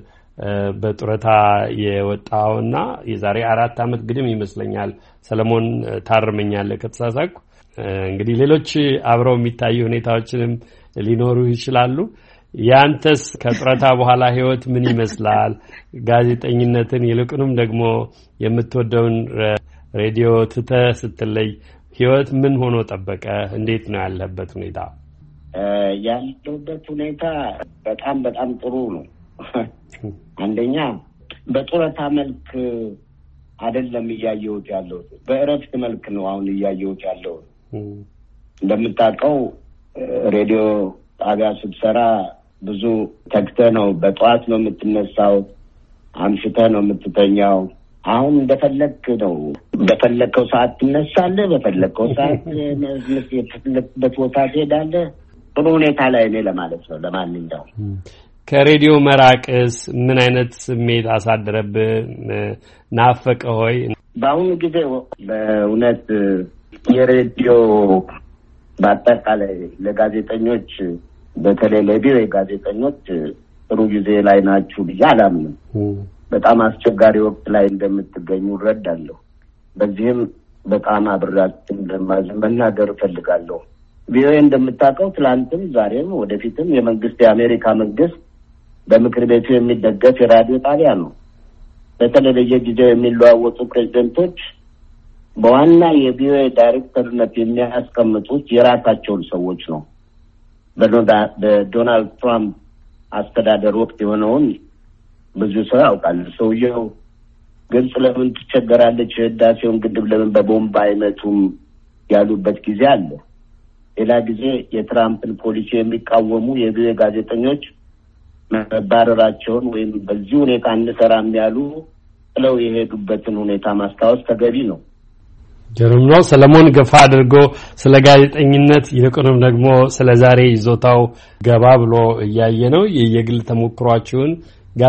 በጡረታ የወጣውና የዛሬ 4 ዓመት ግድም ይመስለኛል። ሰለሞን ታርመኛለህ ከተሳሳትኩ። እንግዲህ ሌሎች አብረው የሚታዩ ሁኔታዎችንም ሊኖሩ ይችላሉ። ያንተስ ከጡረታ በኋላ ህይወት ምን ይመስላል? ጋዜጠኝነትን ይልቁንም ደግሞ የምትወደውን ሬዲዮ ትተህ ስትለይ ህይወት ምን ሆኖ ጠበቀ? እንዴት ነው ያለበት ሁኔታ? ያለበት ሁኔታ በጣም ጥሩ ነው። አንደኛ በጡረታ መልክ አይደለም እያየሁት ያለው፣ በእረፍት መልክ ነው አሁን እያየሁት ያለው። እንደምታውቀው ሬዲዮ ጣቢያ ስትሰራ ብዙ ተግተህ ነው፣ በጠዋት ነው የምትነሳው፣ አምሽተህ ነው የምትተኛው። አሁን እንደፈለክ ነው፣ በፈለከው ሰዓት ትነሳለህ፣ በፈለከው ሰዓት የፈለክበት ቦታ ትሄዳለህ። ጥሩ ሁኔታ ላይ ነው ለማለት ነው። ለማንኛውም ከሬዲዮ መራቅስ ምን አይነት ስሜት አሳደረብህ? ናፈቀ ሆይ? በአሁኑ ጊዜ በእውነት የሬዲዮ በአጠቃላይ ለጋዜጠኞች በተለይ ለቪኦኤ ጋዜጠኞች ጥሩ ጊዜ ላይ ናችሁ ብዬ አላምንም። በጣም አስቸጋሪ ወቅት ላይ እንደምትገኙ እረዳለሁ። በዚህም በጣም አብራችሁ እንደማዝን መናገር እፈልጋለሁ። ቪኦኤ እንደምታውቀው ትላንትም ዛሬም ወደፊትም የአሜሪካ መንግስት በምክር ቤቱ የሚደገፍ የራዲዮ ጣቢያ ነው። በተለየ ጊዜው የሚለዋወጡ ፕሬዝዳንቶች በዋና የቪኦኤ ዳይሬክተርነት የሚያስቀምጡት የራሳቸውን ሰዎች ነው። በዶናልድ ትራምፕ አስተዳደር ወቅት የሆነውን ብዙ ሰው ያውቃል። ሰውየው ግብጽ ለምን ትቸገራለች፣ ህዳሴውን ግድብ ለምን በቦምብ አይመቱም ያሉበት ጊዜ አለ። ሌላ ጊዜ የትራምፕን ፖሊሲ የሚቃወሙ የቪኦኤ ጋዜጠኞች መባረራቸውን ወይም በዚህ ሁኔታ እንሰራም ያሉ ጥለው የሄዱበትን ሁኔታ ማስታወስ ተገቢ ነው። ጀርም ነው። ሰለሞን ገፋ አድርጎ ስለ ጋዜጠኝነት ይልቁንም ደግሞ ስለ ዛሬ ይዞታው ገባ ብሎ እያየ ነው። የየግል ተሞክሯችሁን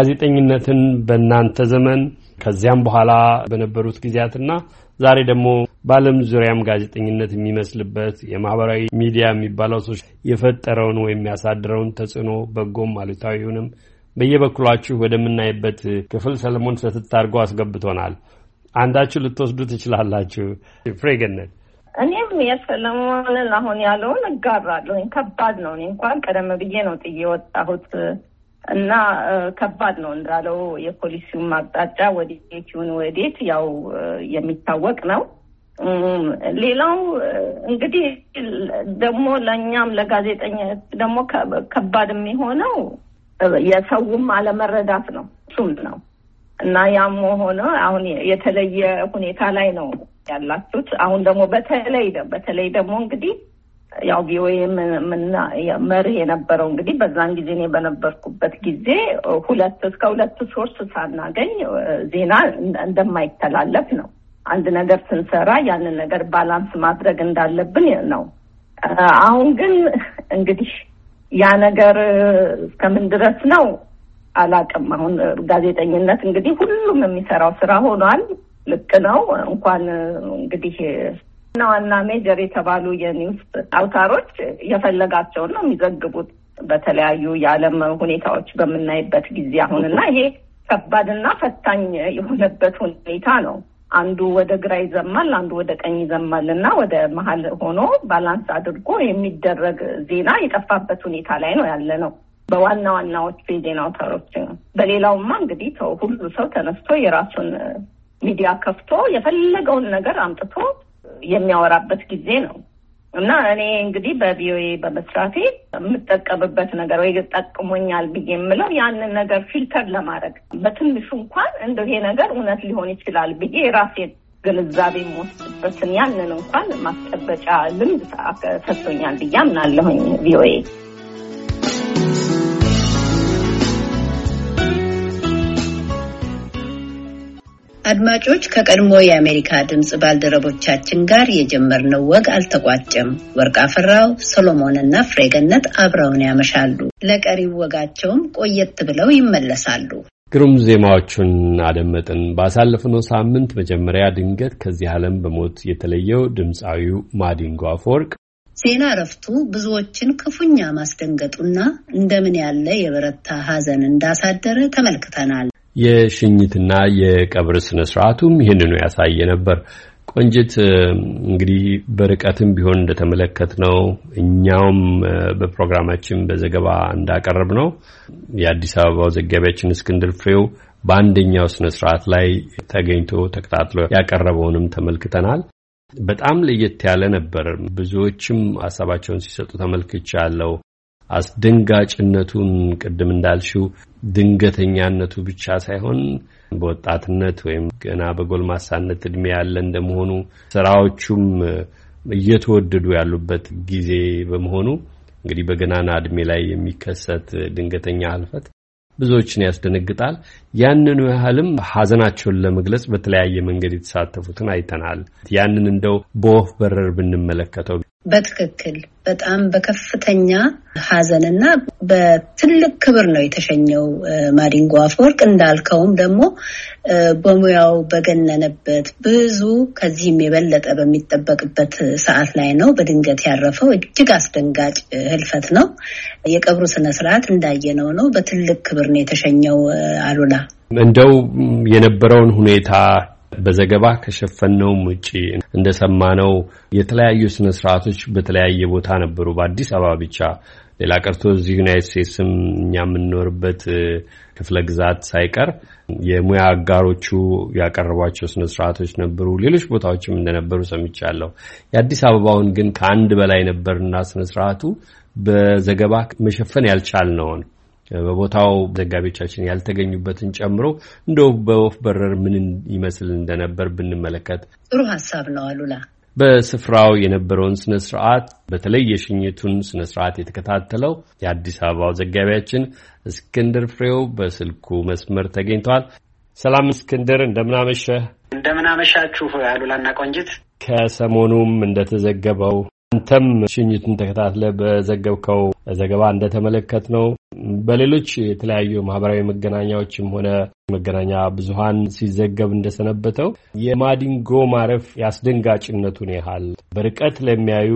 ጋዜጠኝነትን በእናንተ ዘመን ከዚያም በኋላ በነበሩት ጊዜያትና ዛሬ ደግሞ በዓለም ዙሪያም ጋዜጠኝነት የሚመስልበት የማህበራዊ ሚዲያ የሚባለው ሰው የፈጠረውን ወይም ያሳደረውን ተጽዕኖ በጎም አሉታዊውንም በየበኩላችሁ ወደምናይበት ክፍል ሰለሞን ሰትታርጎ አስገብቶናል። አንዳችሁ ልትወስዱ ትችላላችሁ። ፍሬገነት። እኔም የሰለሞንን አሁን ያለውን እጋራለሁ። ከባድ ነው። እኔ እንኳን ቀደም ብዬ ነው ጥዬ ወጣሁት እና ከባድ ነው እንዳለው የፖሊሲውን አቅጣጫ ወዴት ያው የሚታወቅ ነው። ሌላው እንግዲህ ደግሞ ለኛም ለጋዜጠኛ ደግሞ ከባድ የሚሆነው የሰውም አለመረዳት ነው እሱም ነው እና ያም ሆኖ አሁን የተለየ ሁኔታ ላይ ነው ያላችሁት። አሁን ደግሞ በተለይ ደግሞ እንግዲህ ያው ቪኦኤ መርህ የነበረው እንግዲህ በዛን ጊዜ እኔ በነበርኩበት ጊዜ እስከ ሁለት ሶርስ ሳናገኝ ዜና እንደማይተላለፍ ነው። አንድ ነገር ስንሰራ ያንን ነገር ባላንስ ማድረግ እንዳለብን ነው። አሁን ግን እንግዲህ ያ ነገር እስከምን ድረስ ነው አላውቅም። አሁን ጋዜጠኝነት እንግዲህ ሁሉም የሚሰራው ስራ ሆኗል። ልክ ነው። እንኳን እንግዲህ ዋና ሜጀር የተባሉ የኒውስ አውታሮች የፈለጋቸውን ነው የሚዘግቡት በተለያዩ የዓለም ሁኔታዎች በምናይበት ጊዜ አሁንና ይሄ ከባድና ፈታኝ የሆነበት ሁኔታ ነው። አንዱ ወደ ግራ ይዘማል፣ አንዱ ወደ ቀኝ ይዘማልና ወደ መሀል ሆኖ ባላንስ አድርጎ የሚደረግ ዜና የጠፋበት ሁኔታ ላይ ነው ያለ ነው በዋና ዋናዎቹ የዜና አውታሮች። በሌላውማ እንግዲህ ሁሉ ሰው ተነስቶ የራሱን ሚዲያ ከፍቶ የፈለገውን ነገር አምጥቶ የሚያወራበት ጊዜ ነው እና እኔ እንግዲህ በቪኦኤ በመስራቴ የምጠቀምበት ነገር ወይ ተጠቅሞኛል ብዬ የምለው ያንን ነገር ፊልተር ለማድረግ በትንሹ እንኳን እንደው ይሄ ነገር እውነት ሊሆን ይችላል ብዬ የራሴን ግንዛቤ የምወስድበትን ያንን እንኳን ማስጨበጫ ልምድ ሰጥቶኛል ብዬ አምናለሁኝ ቪኦኤ። አድማጮች ከቀድሞ የአሜሪካ ድምጽ ባልደረቦቻችን ጋር የጀመርነው ወግ አልተቋጨም። ወርቅ አፈራው፣ ሰሎሞንና ፍሬገነት አብረውን ያመሻሉ። ለቀሪው ወጋቸውም ቆየት ብለው ይመለሳሉ። ግሩም ዜማዎቹን አደመጥን። ባሳለፍነው ሳምንት መጀመሪያ ድንገት ከዚህ ዓለም በሞት የተለየው ድምፃዊው ማዲንጎ አፈወርቅ ዜና እረፍቱ ብዙዎችን ክፉኛ ማስደንገጡና እንደምን ያለ የበረታ ሐዘን እንዳሳደረ ተመልክተናል። የሽኝትና የቀብር ስነ ስርዓቱም ይህንኑ ያሳየ ነበር። ቆንጅት እንግዲህ በርቀትም ቢሆን እንደተመለከትነው እኛውም በፕሮግራማችን በዘገባ እንዳቀረብነው የአዲስ አበባው ዘጋቢያችን እስክንድር ፍሬው በአንደኛው ስነ ስርዓት ላይ ተገኝቶ ተከታትሎ ያቀረበውንም ተመልክተናል። በጣም ለየት ያለ ነበር። ብዙዎችም ሐሳባቸውን ሲሰጡ ተመልክቻለሁ። አስደንጋጭነቱን ቅድም እንዳልሽው ድንገተኛነቱ ብቻ ሳይሆን በወጣትነት ወይም ገና በጎልማሳነት እድሜ ያለ እንደመሆኑ ስራዎቹም እየተወደዱ ያሉበት ጊዜ በመሆኑ እንግዲህ በገናና እድሜ ላይ የሚከሰት ድንገተኛ ህልፈት ብዙዎችን ያስደነግጣል። ያንኑ ያህልም ሐዘናቸውን ለመግለጽ በተለያየ መንገድ የተሳተፉትን አይተናል። ያንን እንደው በወፍ በረር ብንመለከተው በትክክል በጣም በከፍተኛ ሐዘንና በትልቅ ክብር ነው የተሸኘው ማዲንጎ አፈወርቅ። እንዳልከውም ደግሞ በሙያው በገነነበት ብዙ ከዚህም የበለጠ በሚጠበቅበት ሰዓት ላይ ነው በድንገት ያረፈው። እጅግ አስደንጋጭ ህልፈት ነው። የቀብሩ ስነ ስርዓት እንዳየነው ነው በትልቅ ክብር ነው የተሸኘው። አሉላ እንደው የነበረውን ሁኔታ በዘገባ ከሸፈነው ውጪ እንደሰማነው የተለያዩ ስነ ስርዓቶች በተለያየ ቦታ ነበሩ። በአዲስ አበባ ብቻ ሌላ ቀርቶ እዚህ ዩናይትድ ስቴትስም እኛ የምንኖርበት ክፍለ ግዛት ሳይቀር የሙያ አጋሮቹ ያቀረቧቸው ስነ ስርዓቶች ነበሩ። ሌሎች ቦታዎችም እንደነበሩ ሰምቻለሁ። የአዲስ አበባውን ግን ከአንድ በላይ ነበርና ስነ ስርዓቱ በዘገባ መሸፈን ያልቻልነውን በቦታው ዘጋቢዎቻችን ያልተገኙበትን ጨምሮ እንደው በወፍ በረር ምን ይመስል እንደነበር ብንመለከት ጥሩ ሐሳብ ነው። አሉላ በስፍራው የነበረውን ስነ ስርዓት በተለይ የሽኝቱን ስነ ስርዓት የተከታተለው የአዲስ አበባው ዘጋቢያችን እስክንድር ፍሬው በስልኩ መስመር ተገኝቷል። ሰላም እስክንድር፣ እንደምናመሸህ። እንደምናመሻችሁ አሉላና ቆንጂት። ከሰሞኑም እንደተዘገበው አንተም ሽኝቱን ተከታትለ በዘገብከው ዘገባ እንደተመለከትነው በሌሎች የተለያዩ ማህበራዊ መገናኛዎችም ሆነ መገናኛ ብዙሃን ሲዘገብ እንደሰነበተው የማዲንጎ ማረፍ ያስደንጋጭነቱን ያህል በርቀት ለሚያዩ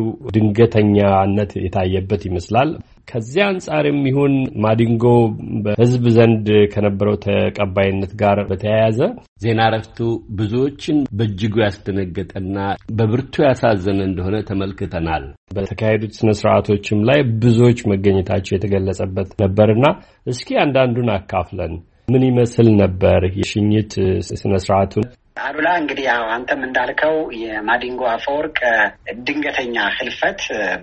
ድንገተኛነት የታየበት ይመስላል። ከዚያ አንጻርም ይሁን ማዲንጎ በሕዝብ ዘንድ ከነበረው ተቀባይነት ጋር በተያያዘ ዜና እረፍቱ ብዙዎችን በእጅጉ ያስደነገጠና በብርቱ ያሳዘነ እንደሆነ ተመልክተናል። በተካሄዱት ስነ ስርዓቶችም ላይ ብዙዎች መገኘታቸው የተገለጸበት ነበርና እስኪ አንዳንዱን አካፍለን። ምን ይመስል ነበር የሽኝት ስነ ስርዓቱን? አሉላ እንግዲህ ያው አንተም እንዳልከው የማዲንጎ አፈወርቅ ድንገተኛ ህልፈት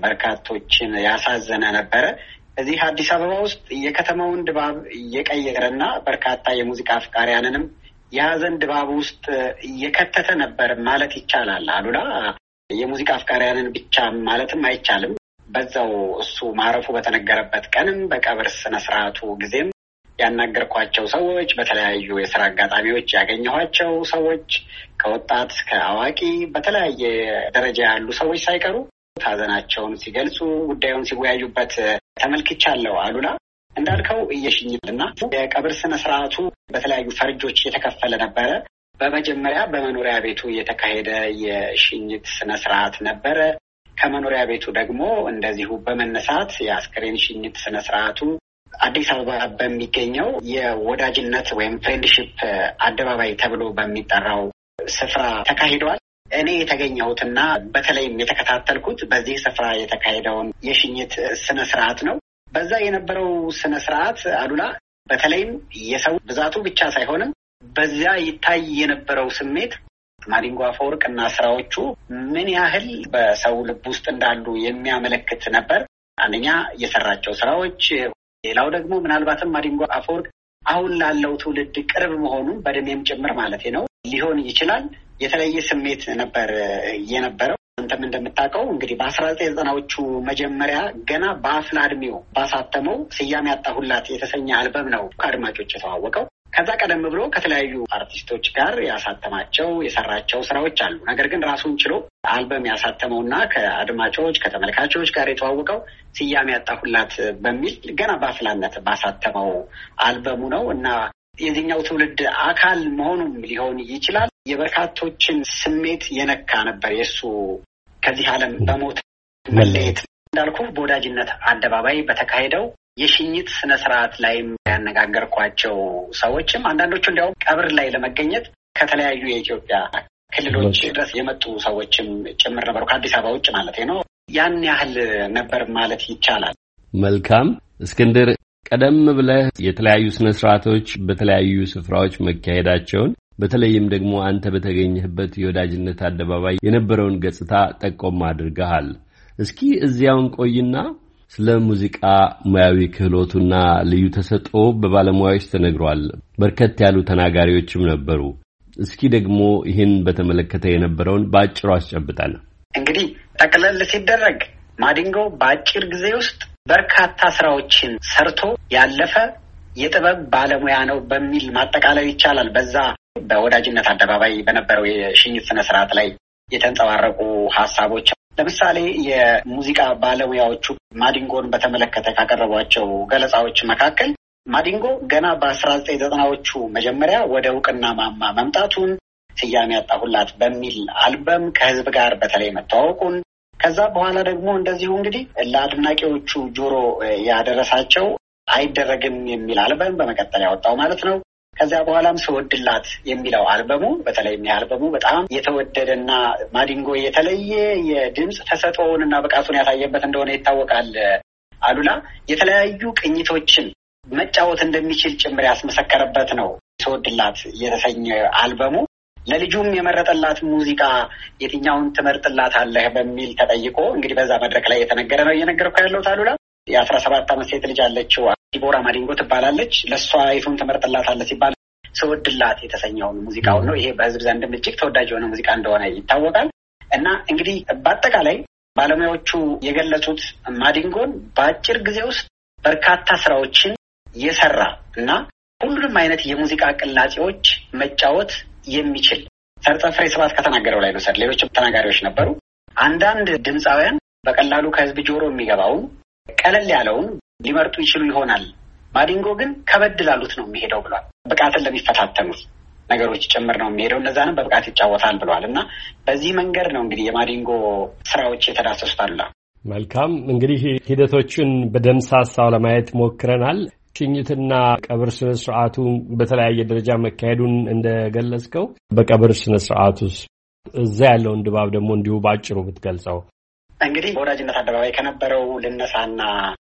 በርካቶችን ያሳዘነ ነበረ። እዚህ አዲስ አበባ ውስጥ የከተማውን ድባብ እየቀየረና በርካታ የሙዚቃ አፍቃሪያንንም የሀዘን ድባብ ውስጥ እየከተተ ነበር ማለት ይቻላል። አሉላ የሙዚቃ አፍቃሪያንን ብቻ ማለትም አይቻልም። በዛው እሱ ማረፉ በተነገረበት ቀንም በቀብር ስነ ስርዓቱ ጊዜም ያናገርኳቸው ሰዎች፣ በተለያዩ የስራ አጋጣሚዎች ያገኘኋቸው ሰዎች ከወጣት ከአዋቂ በተለያየ ደረጃ ያሉ ሰዎች ሳይቀሩ ሀዘናቸውን ሲገልጹ ጉዳዩን ሲወያዩበት ተመልክቻለሁ። አሉላ እንዳልከው የሽኝትና የቀብር ስነ ስርዓቱ በተለያዩ ፈርጆች የተከፈለ ነበረ። በመጀመሪያ በመኖሪያ ቤቱ የተካሄደ የሽኝት ስነ ስርዓት ነበረ። ከመኖሪያ ቤቱ ደግሞ እንደዚሁ በመነሳት የአስክሬን ሽኝት ስነ ስርዓቱ አዲስ አበባ በሚገኘው የወዳጅነት ወይም ፍሬንድሺፕ አደባባይ ተብሎ በሚጠራው ስፍራ ተካሂዷል። እኔ የተገኘሁትና በተለይም የተከታተልኩት በዚህ ስፍራ የተካሄደውን የሽኝት ስነ ስርዓት ነው። በዛ የነበረው ስነ ስርዓት አሉላ በተለይም የሰው ብዛቱ ብቻ ሳይሆንም በዚያ ይታይ የነበረው ስሜት ማዲንጎ አፈወርቅ እና ስራዎቹ ምን ያህል በሰው ልብ ውስጥ እንዳሉ የሚያመለክት ነበር። አንደኛ የሰራቸው ስራዎች፣ ሌላው ደግሞ ምናልባትም ማዲንጎ አፈወርቅ አሁን ላለው ትውልድ ቅርብ መሆኑን በእድሜም ጭምር ማለት ነው ሊሆን ይችላል የተለየ ስሜት ነበር የነበረው። አንተም እንደምታውቀው እንግዲህ በ1990ዎቹ መጀመሪያ ገና በአፍላ እድሜው ባሳተመው ስያሜ ያጣሁላት የተሰኘ አልበም ነው ከአድማጮች የተዋወቀው። ከዛ ቀደም ብሎ ከተለያዩ አርቲስቶች ጋር ያሳተማቸው የሰራቸው ስራዎች አሉ። ነገር ግን ራሱን ችሎ አልበም ያሳተመውና ከአድማጮች ከተመልካቾች ጋር የተዋወቀው ስያሜ ያጣሁላት በሚል ገና በአፍላነት ባሳተመው አልበሙ ነው እና የዚህኛው ትውልድ አካል መሆኑም ሊሆን ይችላል የበርካቶችን ስሜት የነካ ነበር። የእሱ ከዚህ ዓለም በሞት መለየት እንዳልኩ በወዳጅነት አደባባይ በተካሄደው የሽኝት ስነ ስርዓት ላይም ያነጋገርኳቸው ሰዎችም አንዳንዶቹ እንዲያውም ቀብር ላይ ለመገኘት ከተለያዩ የኢትዮጵያ ክልሎች ድረስ የመጡ ሰዎችም ጭምር ነበሩ፣ ከአዲስ አበባ ውጭ ማለት ነው። ያን ያህል ነበር ማለት ይቻላል። መልካም እስክንድር፣ ቀደም ብለህ የተለያዩ ስነ ስርዓቶች በተለያዩ ስፍራዎች መካሄዳቸውን በተለይም ደግሞ አንተ በተገኘህበት የወዳጅነት አደባባይ የነበረውን ገጽታ ጠቆም አድርገሃል። እስኪ እዚያውን ቆይና ስለ ሙዚቃ ሙያዊ ክህሎቱና ልዩ ተሰጥኦ በባለሙያዎች ተነግሯል። በርከት ያሉ ተናጋሪዎችም ነበሩ። እስኪ ደግሞ ይህን በተመለከተ የነበረውን በአጭሩ አስጨብጠን። እንግዲህ ጠቅለል ሲደረግ ማዲንጎ በአጭር ጊዜ ውስጥ በርካታ ስራዎችን ሰርቶ ያለፈ የጥበብ ባለሙያ ነው በሚል ማጠቃለል ይቻላል። በዛ በወዳጅነት አደባባይ በነበረው የሽኝት ስነ ስርዓት ላይ የተንጸባረቁ ሀሳቦች ለምሳሌ የሙዚቃ ባለሙያዎቹ ማዲንጎን በተመለከተ ካቀረቧቸው ገለጻዎች መካከል ማዲንጎ ገና በ1990ዎቹ መጀመሪያ ወደ እውቅና ማማ መምጣቱን፣ ስያሜ ያጣሁላት በሚል አልበም ከህዝብ ጋር በተለይ መተዋወቁን፣ ከዛ በኋላ ደግሞ እንደዚሁ እንግዲህ ለአድናቂዎቹ ጆሮ ያደረሳቸው አይደረግም የሚል አልበም በመቀጠል ያወጣው ማለት ነው። ከዚያ በኋላም ስወድላት የሚለው አልበሙ በተለይም የአልበሙ በጣም የተወደደና ማዲንጎ የተለየ የድምፅ ተሰጥኦውንና ብቃቱን ያሳየበት እንደሆነ ይታወቃል። አሉላ የተለያዩ ቅኝቶችን መጫወት እንደሚችል ጭምር ያስመሰከረበት ነው ስወድላት የተሰኘ አልበሙ። ለልጁም የመረጠላት ሙዚቃ የትኛውን ትመርጥላታለህ በሚል ተጠይቆ እንግዲህ በዛ መድረክ ላይ የተነገረ ነው እየነገርኩ ያለሁት። አሉላ የ17 ዓመት ሴት ልጅ አለችው፣ ዲቦራ ማዲንጎ ትባላለች። ለእሷ የቱን ትመርጥላታለህ ሲባል ስወድላት የተሰኘውን ሙዚቃውን ነው። ይሄ በህዝብ ዘንድም እጅግ ተወዳጅ የሆነ ሙዚቃ እንደሆነ ይታወቃል። እና እንግዲህ በአጠቃላይ ባለሙያዎቹ የገለጹት ማዲንጎን በአጭር ጊዜ ውስጥ በርካታ ስራዎችን የሰራ እና ሁሉንም አይነት የሙዚቃ ቅላጼዎች መጫወት የሚችል ሰርጸ ፍሬ ስብሐት ከተናገረው ላይ ነው። ሌሎችም ተናጋሪዎች ነበሩ። አንዳንድ ድምፃውያን በቀላሉ ከህዝብ ጆሮ የሚገባውን ቀለል ያለውን ሊመርጡ ይችሉ ይሆናል ማዲንጎ ግን ከበድ ላሉት ነው የሚሄደው ብሏል። ብቃትን ለሚፈታተኑት ነገሮች ጭምር ነው የሚሄደው፣ እነዛንም በብቃት ይጫወታል ብሏል። እና በዚህ መንገድ ነው እንግዲህ የማዲንጎ ስራዎች የተዳሰሱት አሉ። መልካም እንግዲህ ሂደቶችን በደምሳሳው ለማየት ሞክረናል። ሽኝትና ቀብር ስነ ስርዓቱ በተለያየ ደረጃ መካሄዱን እንደገለጽከው በቀብር ስነ ስርዓቱስ እዛ ያለውን ድባብ ደግሞ እንዲሁ ባጭሩ ብትገልጸው። እንግዲህ በወዳጅነት አደባባይ ከነበረው ልነሳና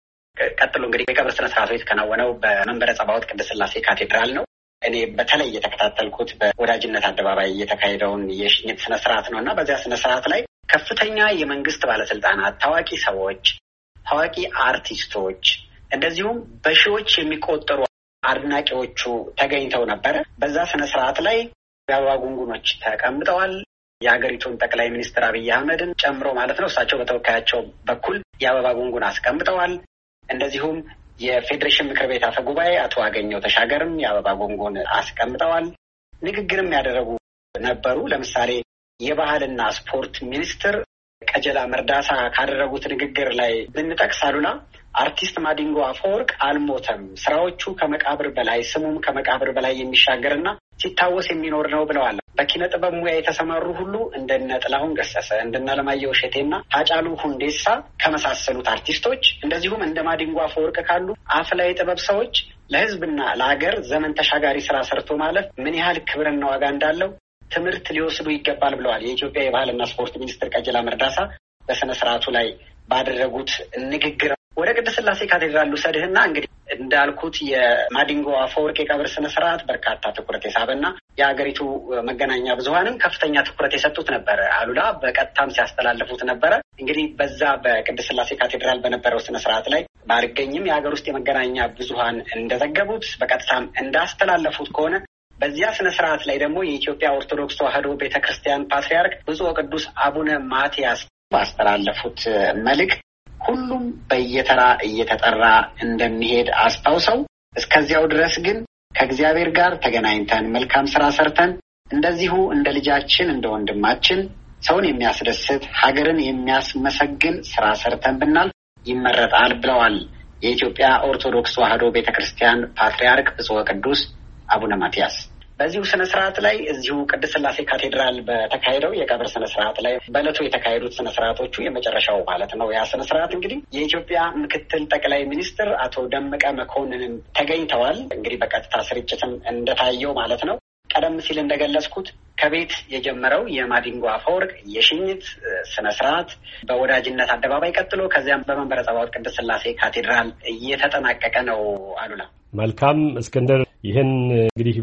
ቀጥሎ እንግዲህ የቀብር ስነ ስርዓቱ የተከናወነው በመንበረ ጸባዖት ቅድስት ሥላሴ ካቴድራል ነው። እኔ በተለይ የተከታተልኩት በወዳጅነት አደባባይ የተካሄደውን የሽኝት ስነ ስርዓት ነው እና በዚያ ስነ ስርዓት ላይ ከፍተኛ የመንግስት ባለስልጣናት፣ ታዋቂ ሰዎች፣ ታዋቂ አርቲስቶች እንደዚሁም በሺዎች የሚቆጠሩ አድናቂዎቹ ተገኝተው ነበረ። በዛ ስነ ስርዓት ላይ የአበባ ጉንጉኖች ተቀምጠዋል። የሀገሪቱን ጠቅላይ ሚኒስትር አብይ አህመድን ጨምሮ ማለት ነው። እሳቸው በተወካያቸው በኩል የአበባ ጉንጉን አስቀምጠዋል። እንደዚሁም የፌዴሬሽን ምክር ቤት አፈ ጉባኤ አቶ አገኘሁ ተሻገርም የአበባ ጉንጉን አስቀምጠዋል። ንግግርም ያደረጉ ነበሩ። ለምሳሌ የባህልና ስፖርት ሚኒስትር ቀጀላ መርዳሳ ካደረጉት ንግግር ላይ ብንጠቅስ አሉላ አርቲስት ማዲንጎ አፈወርቅ አልሞተም፣ ስራዎቹ ከመቃብር በላይ ስሙም ከመቃብር በላይ የሚሻገርና ሲታወስ የሚኖር ነው ብለዋል። በኪነ ጥበብ ሙያ የተሰማሩ ሁሉ እንደነ ጥላሁን ገሰሰ፣ እንደነ አለማየሁ እሸቴና ሃጫሉ ሁንዴሳ ከመሳሰሉት አርቲስቶች እንደዚሁም እንደ ማዲንጎ አፈወርቅ ካሉ አፍላ የጥበብ ሰዎች ለሕዝብና ለሀገር ዘመን ተሻጋሪ ስራ ሰርቶ ማለፍ ምን ያህል ክብርና ዋጋ እንዳለው ትምህርት ሊወስዱ ይገባል ብለዋል። የኢትዮጵያ የባህልና ስፖርት ሚኒስትር ቀጀላ መርዳሳ በስነ ስርዓቱ ላይ ባደረጉት ንግግር ወደ ቅድስት ሥላሴ ካቴድራል ልውሰድህና እንግዲህ እንዳልኩት የማዲንጎ አፈወርቅ የቀብር ስነ ስርዓት በርካታ ትኩረት የሳበና የሀገሪቱ መገናኛ ብዙኃንም ከፍተኛ ትኩረት የሰጡት ነበረ። አሉላ በቀጥታም ሲያስተላልፉት ነበረ። እንግዲህ በዛ በቅድስት ሥላሴ ካቴድራል በነበረው ስነ ስርዓት ላይ ባልገኝም የሀገር ውስጥ የመገናኛ ብዙኃን እንደዘገቡት በቀጥታም እንዳስተላለፉት ከሆነ በዚያ ስነ ስርዓት ላይ ደግሞ የኢትዮጵያ ኦርቶዶክስ ተዋሕዶ ቤተክርስቲያን ፓትርያርክ ብፁዕ ወቅዱስ አቡነ ማትያስ ባስተላለፉት መልእክት ሁሉም በየተራ እየተጠራ እንደሚሄድ አስታውሰው እስከዚያው ድረስ ግን ከእግዚአብሔር ጋር ተገናኝተን መልካም ስራ ሰርተን እንደዚሁ እንደ ልጃችን እንደ ወንድማችን ሰውን የሚያስደስት ሀገርን የሚያስመሰግን ስራ ሰርተን ብናልፍ ይመረጣል ብለዋል። የኢትዮጵያ ኦርቶዶክስ ተዋሕዶ ቤተክርስቲያን ፓትርያርክ ብፁዕ ወቅዱስ አቡነ ማትያስ በዚሁ ስነ ስርዓት ላይ እዚሁ ቅድስት ሥላሴ ካቴድራል በተካሄደው የቀብር ስነ ስርዓት ላይ በዕለቱ የተካሄዱት ስነ ስርዓቶቹ የመጨረሻው ማለት ነው። ያ ስነ ስርዓት እንግዲህ የኢትዮጵያ ምክትል ጠቅላይ ሚኒስትር አቶ ደመቀ መኮንንም ተገኝተዋል። እንግዲህ በቀጥታ ስርጭትም እንደታየው ማለት ነው። ቀደም ሲል እንደገለጽኩት ከቤት የጀመረው የማዲንጎ አፈወርቅ የሽኝት ስነ ስርዓት በወዳጅነት አደባባይ ቀጥሎ ከዚያም በመንበረ ጸባዖት ቅድስት ሥላሴ ካቴድራል እየተጠናቀቀ ነው። አሉላ መልካም እስክንድር፣ ይህን እንግዲህ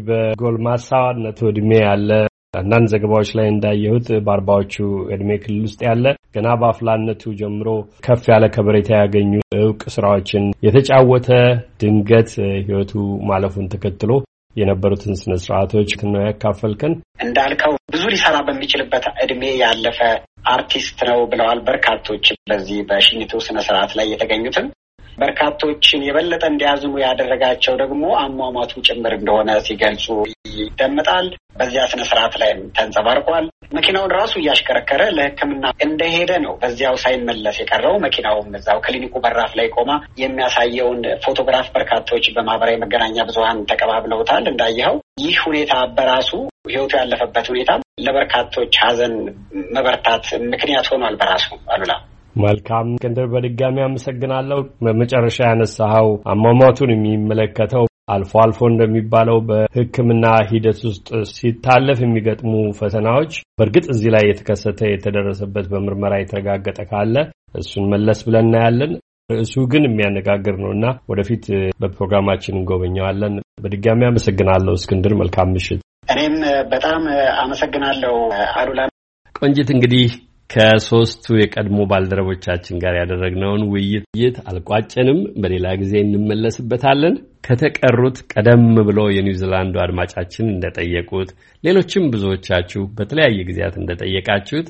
በጎልማሳነቱ እድሜ ያለ አንዳንድ ዘገባዎች ላይ እንዳየሁት በአርባዎቹ እድሜ ክልል ውስጥ ያለ ገና በአፍላነቱ ጀምሮ ከፍ ያለ ከበሬታ ያገኙ እውቅ ስራዎችን የተጫወተ ድንገት ህይወቱ ማለፉን ተከትሎ የነበሩትን ስነ ስርዓቶች ነው ያካፈልከን። እንዳልከው ብዙ ሊሰራ በሚችልበት እድሜ ያለፈ አርቲስት ነው ብለዋል በርካቶች። በዚህ በሽኝቱ ስነ ስርዓት ላይ የተገኙትን በርካቶችን የበለጠ እንዲያዝኑ ያደረጋቸው ደግሞ አሟሟቱ ጭምር እንደሆነ ሲገልጹ ይደመጣል። በዚያ ስነ ስርዓት ላይ ተንጸባርቋል። መኪናውን ራሱ እያሽከረከረ ለሕክምና እንደሄደ ነው በዚያው ሳይመለስ የቀረው። መኪናውም እዛው ክሊኒኩ በራፍ ላይ ቆማ የሚያሳየውን ፎቶግራፍ በርካቶች በማህበራዊ መገናኛ ብዙኃን ተቀባብለውታል። እንዳየኸው ይህ ሁኔታ በራሱ ህይወቱ ያለፈበት ሁኔታ ለበርካቶች ሀዘን መበርታት ምክንያት ሆኗል በራሱ። አሉላ መልካም እስክንድር፣ በድጋሚ አመሰግናለሁ። በመጨረሻ ያነሳኸው አሟሟቱን የሚመለከተው አልፎ አልፎ እንደሚባለው በሕክምና ሂደት ውስጥ ሲታለፍ የሚገጥሙ ፈተናዎች በእርግጥ እዚህ ላይ የተከሰተ የተደረሰበት በምርመራ የተረጋገጠ ካለ እሱን መለስ ብለን እናያለን። ርዕሱ ግን የሚያነጋግር ነውና ወደፊት በፕሮግራማችን እንጎበኘዋለን። በድጋሚ አመሰግናለሁ እስክንድር፣ መልካም ምሽት። እኔም በጣም አመሰግናለሁ አሉላ። ቆንጂት፣ እንግዲህ ከሶስቱ የቀድሞ ባልደረቦቻችን ጋር ያደረግነውን ውይይት አልቋጨንም። በሌላ ጊዜ እንመለስበታለን። ከተቀሩት ቀደም ብሎ የኒውዚላንዱ አድማጫችን እንደጠየቁት ሌሎችም ብዙዎቻችሁ በተለያየ ጊዜያት እንደጠየቃችሁት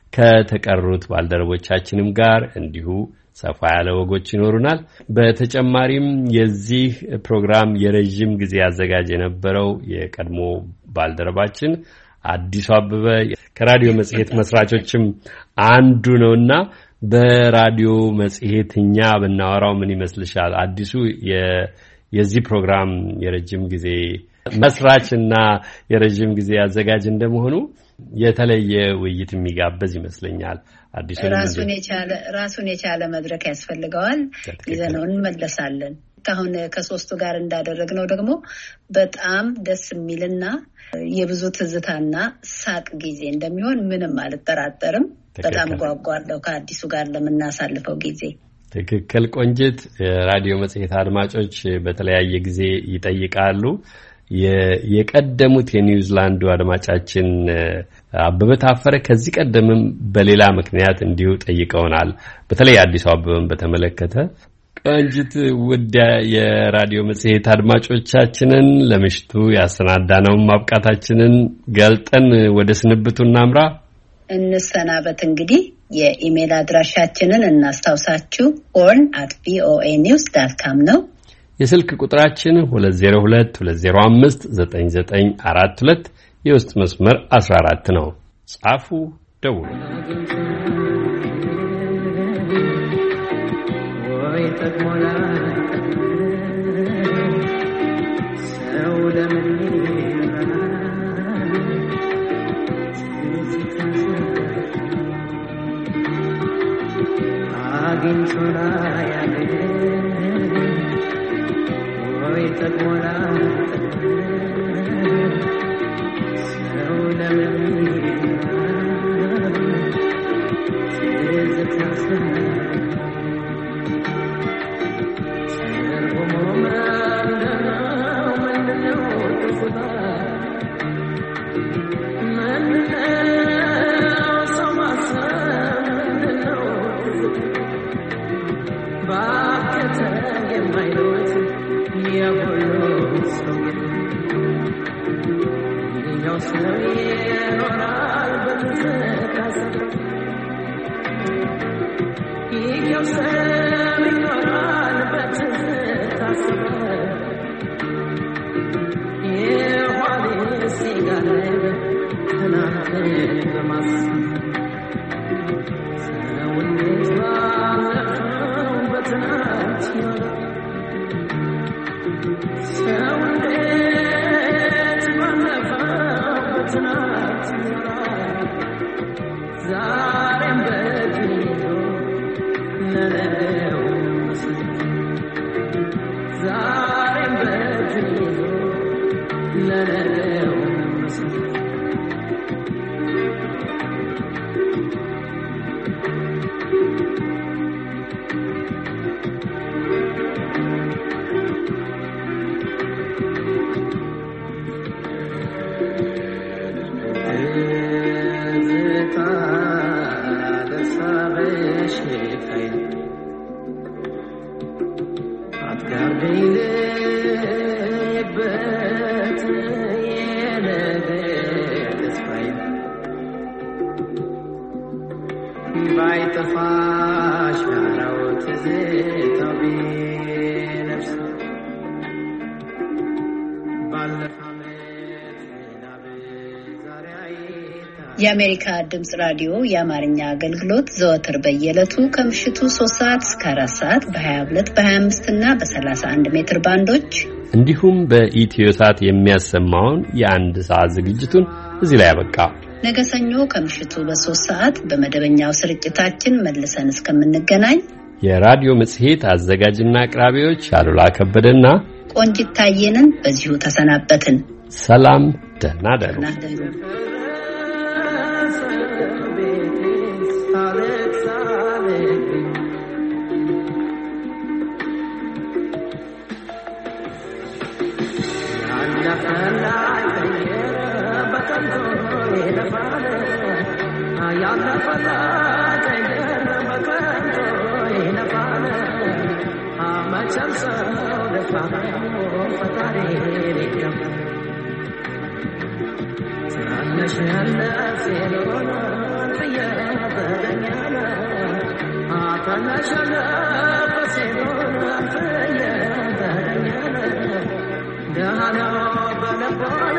ከተቀሩት ባልደረቦቻችንም ጋር እንዲሁ ሰፋ ያለ ወጎች ይኖሩናል። በተጨማሪም የዚህ ፕሮግራም የረጅም ጊዜ አዘጋጅ የነበረው የቀድሞ ባልደረባችን አዲሱ አበበ ከራዲዮ መጽሔት መስራቾችም አንዱ ነውና በራዲዮ መጽሔት እኛ ብናወራው ምን ይመስልሻል? አዲሱ የዚህ ፕሮግራም የረጅም ጊዜ መስራችና የረጅም ጊዜ አዘጋጅ እንደመሆኑ የተለየ ውይይት የሚጋበዝ ይመስለኛል። አዲሱ ራሱን የቻለ መድረክ ያስፈልገዋል። ይዘነው እንመለሳለን። አሁን ከሶስቱ ጋር እንዳደረግነው ደግሞ በጣም ደስ የሚልና የብዙ ትዝታና ሳቅ ጊዜ እንደሚሆን ምንም አልጠራጠርም። በጣም ጓጓለሁ ከአዲሱ ጋር ለምናሳልፈው ጊዜ። ትክክል ቆንጅት። የራዲዮ መጽሔት አድማጮች በተለያየ ጊዜ ይጠይቃሉ። የቀደሙት የኒውዚላንዱ አድማጫችን አበበ ታፈረ ከዚህ ቀደምም በሌላ ምክንያት እንዲሁ ጠይቀውናል። በተለይ አዲሱ አበበን በተመለከተ ቆንጅት ውድ የራዲዮ መጽሔት አድማጮቻችንን ለምሽቱ ያሰናዳነውን ማብቃታችንን ገልጠን ወደ ስንብቱ እናምራ። እንሰናበት። እንግዲህ የኢሜል አድራሻችንን እናስታውሳችሁ horn@voanews.com ነው። የስልክ ቁጥራችን 2022059942 የውስጥ መስመር 14 ነው። ጻፉ፣ ደውሉ። ወይ ተሞላ ሰው ለምን አግኝቶና ያለ ወይ ተሞላ ሰው ለምን የአሜሪካ ድምጽ ራዲዮ የአማርኛ አገልግሎት ዘወትር በየዕለቱ ከምሽቱ 3 ሰዓት እስከ 4 ሰዓት በ22 በ25 እና በ31 ሜትር ባንዶች እንዲሁም በኢትዮሳት የሚያሰማውን የአንድ ሰዓት ዝግጅቱን እዚህ ላይ ያበቃ። ነገ ሰኞ ከምሽቱ በ3 ሰዓት በመደበኛው ስርጭታችን መልሰን እስከምንገናኝ የራዲዮ መጽሔት አዘጋጅና አቅራቢዎች አሉላ ከበደና ቆንጂት ታየንን በዚሁ ተሰናበትን። ሰላም፣ ደህና ደሩ። Dahana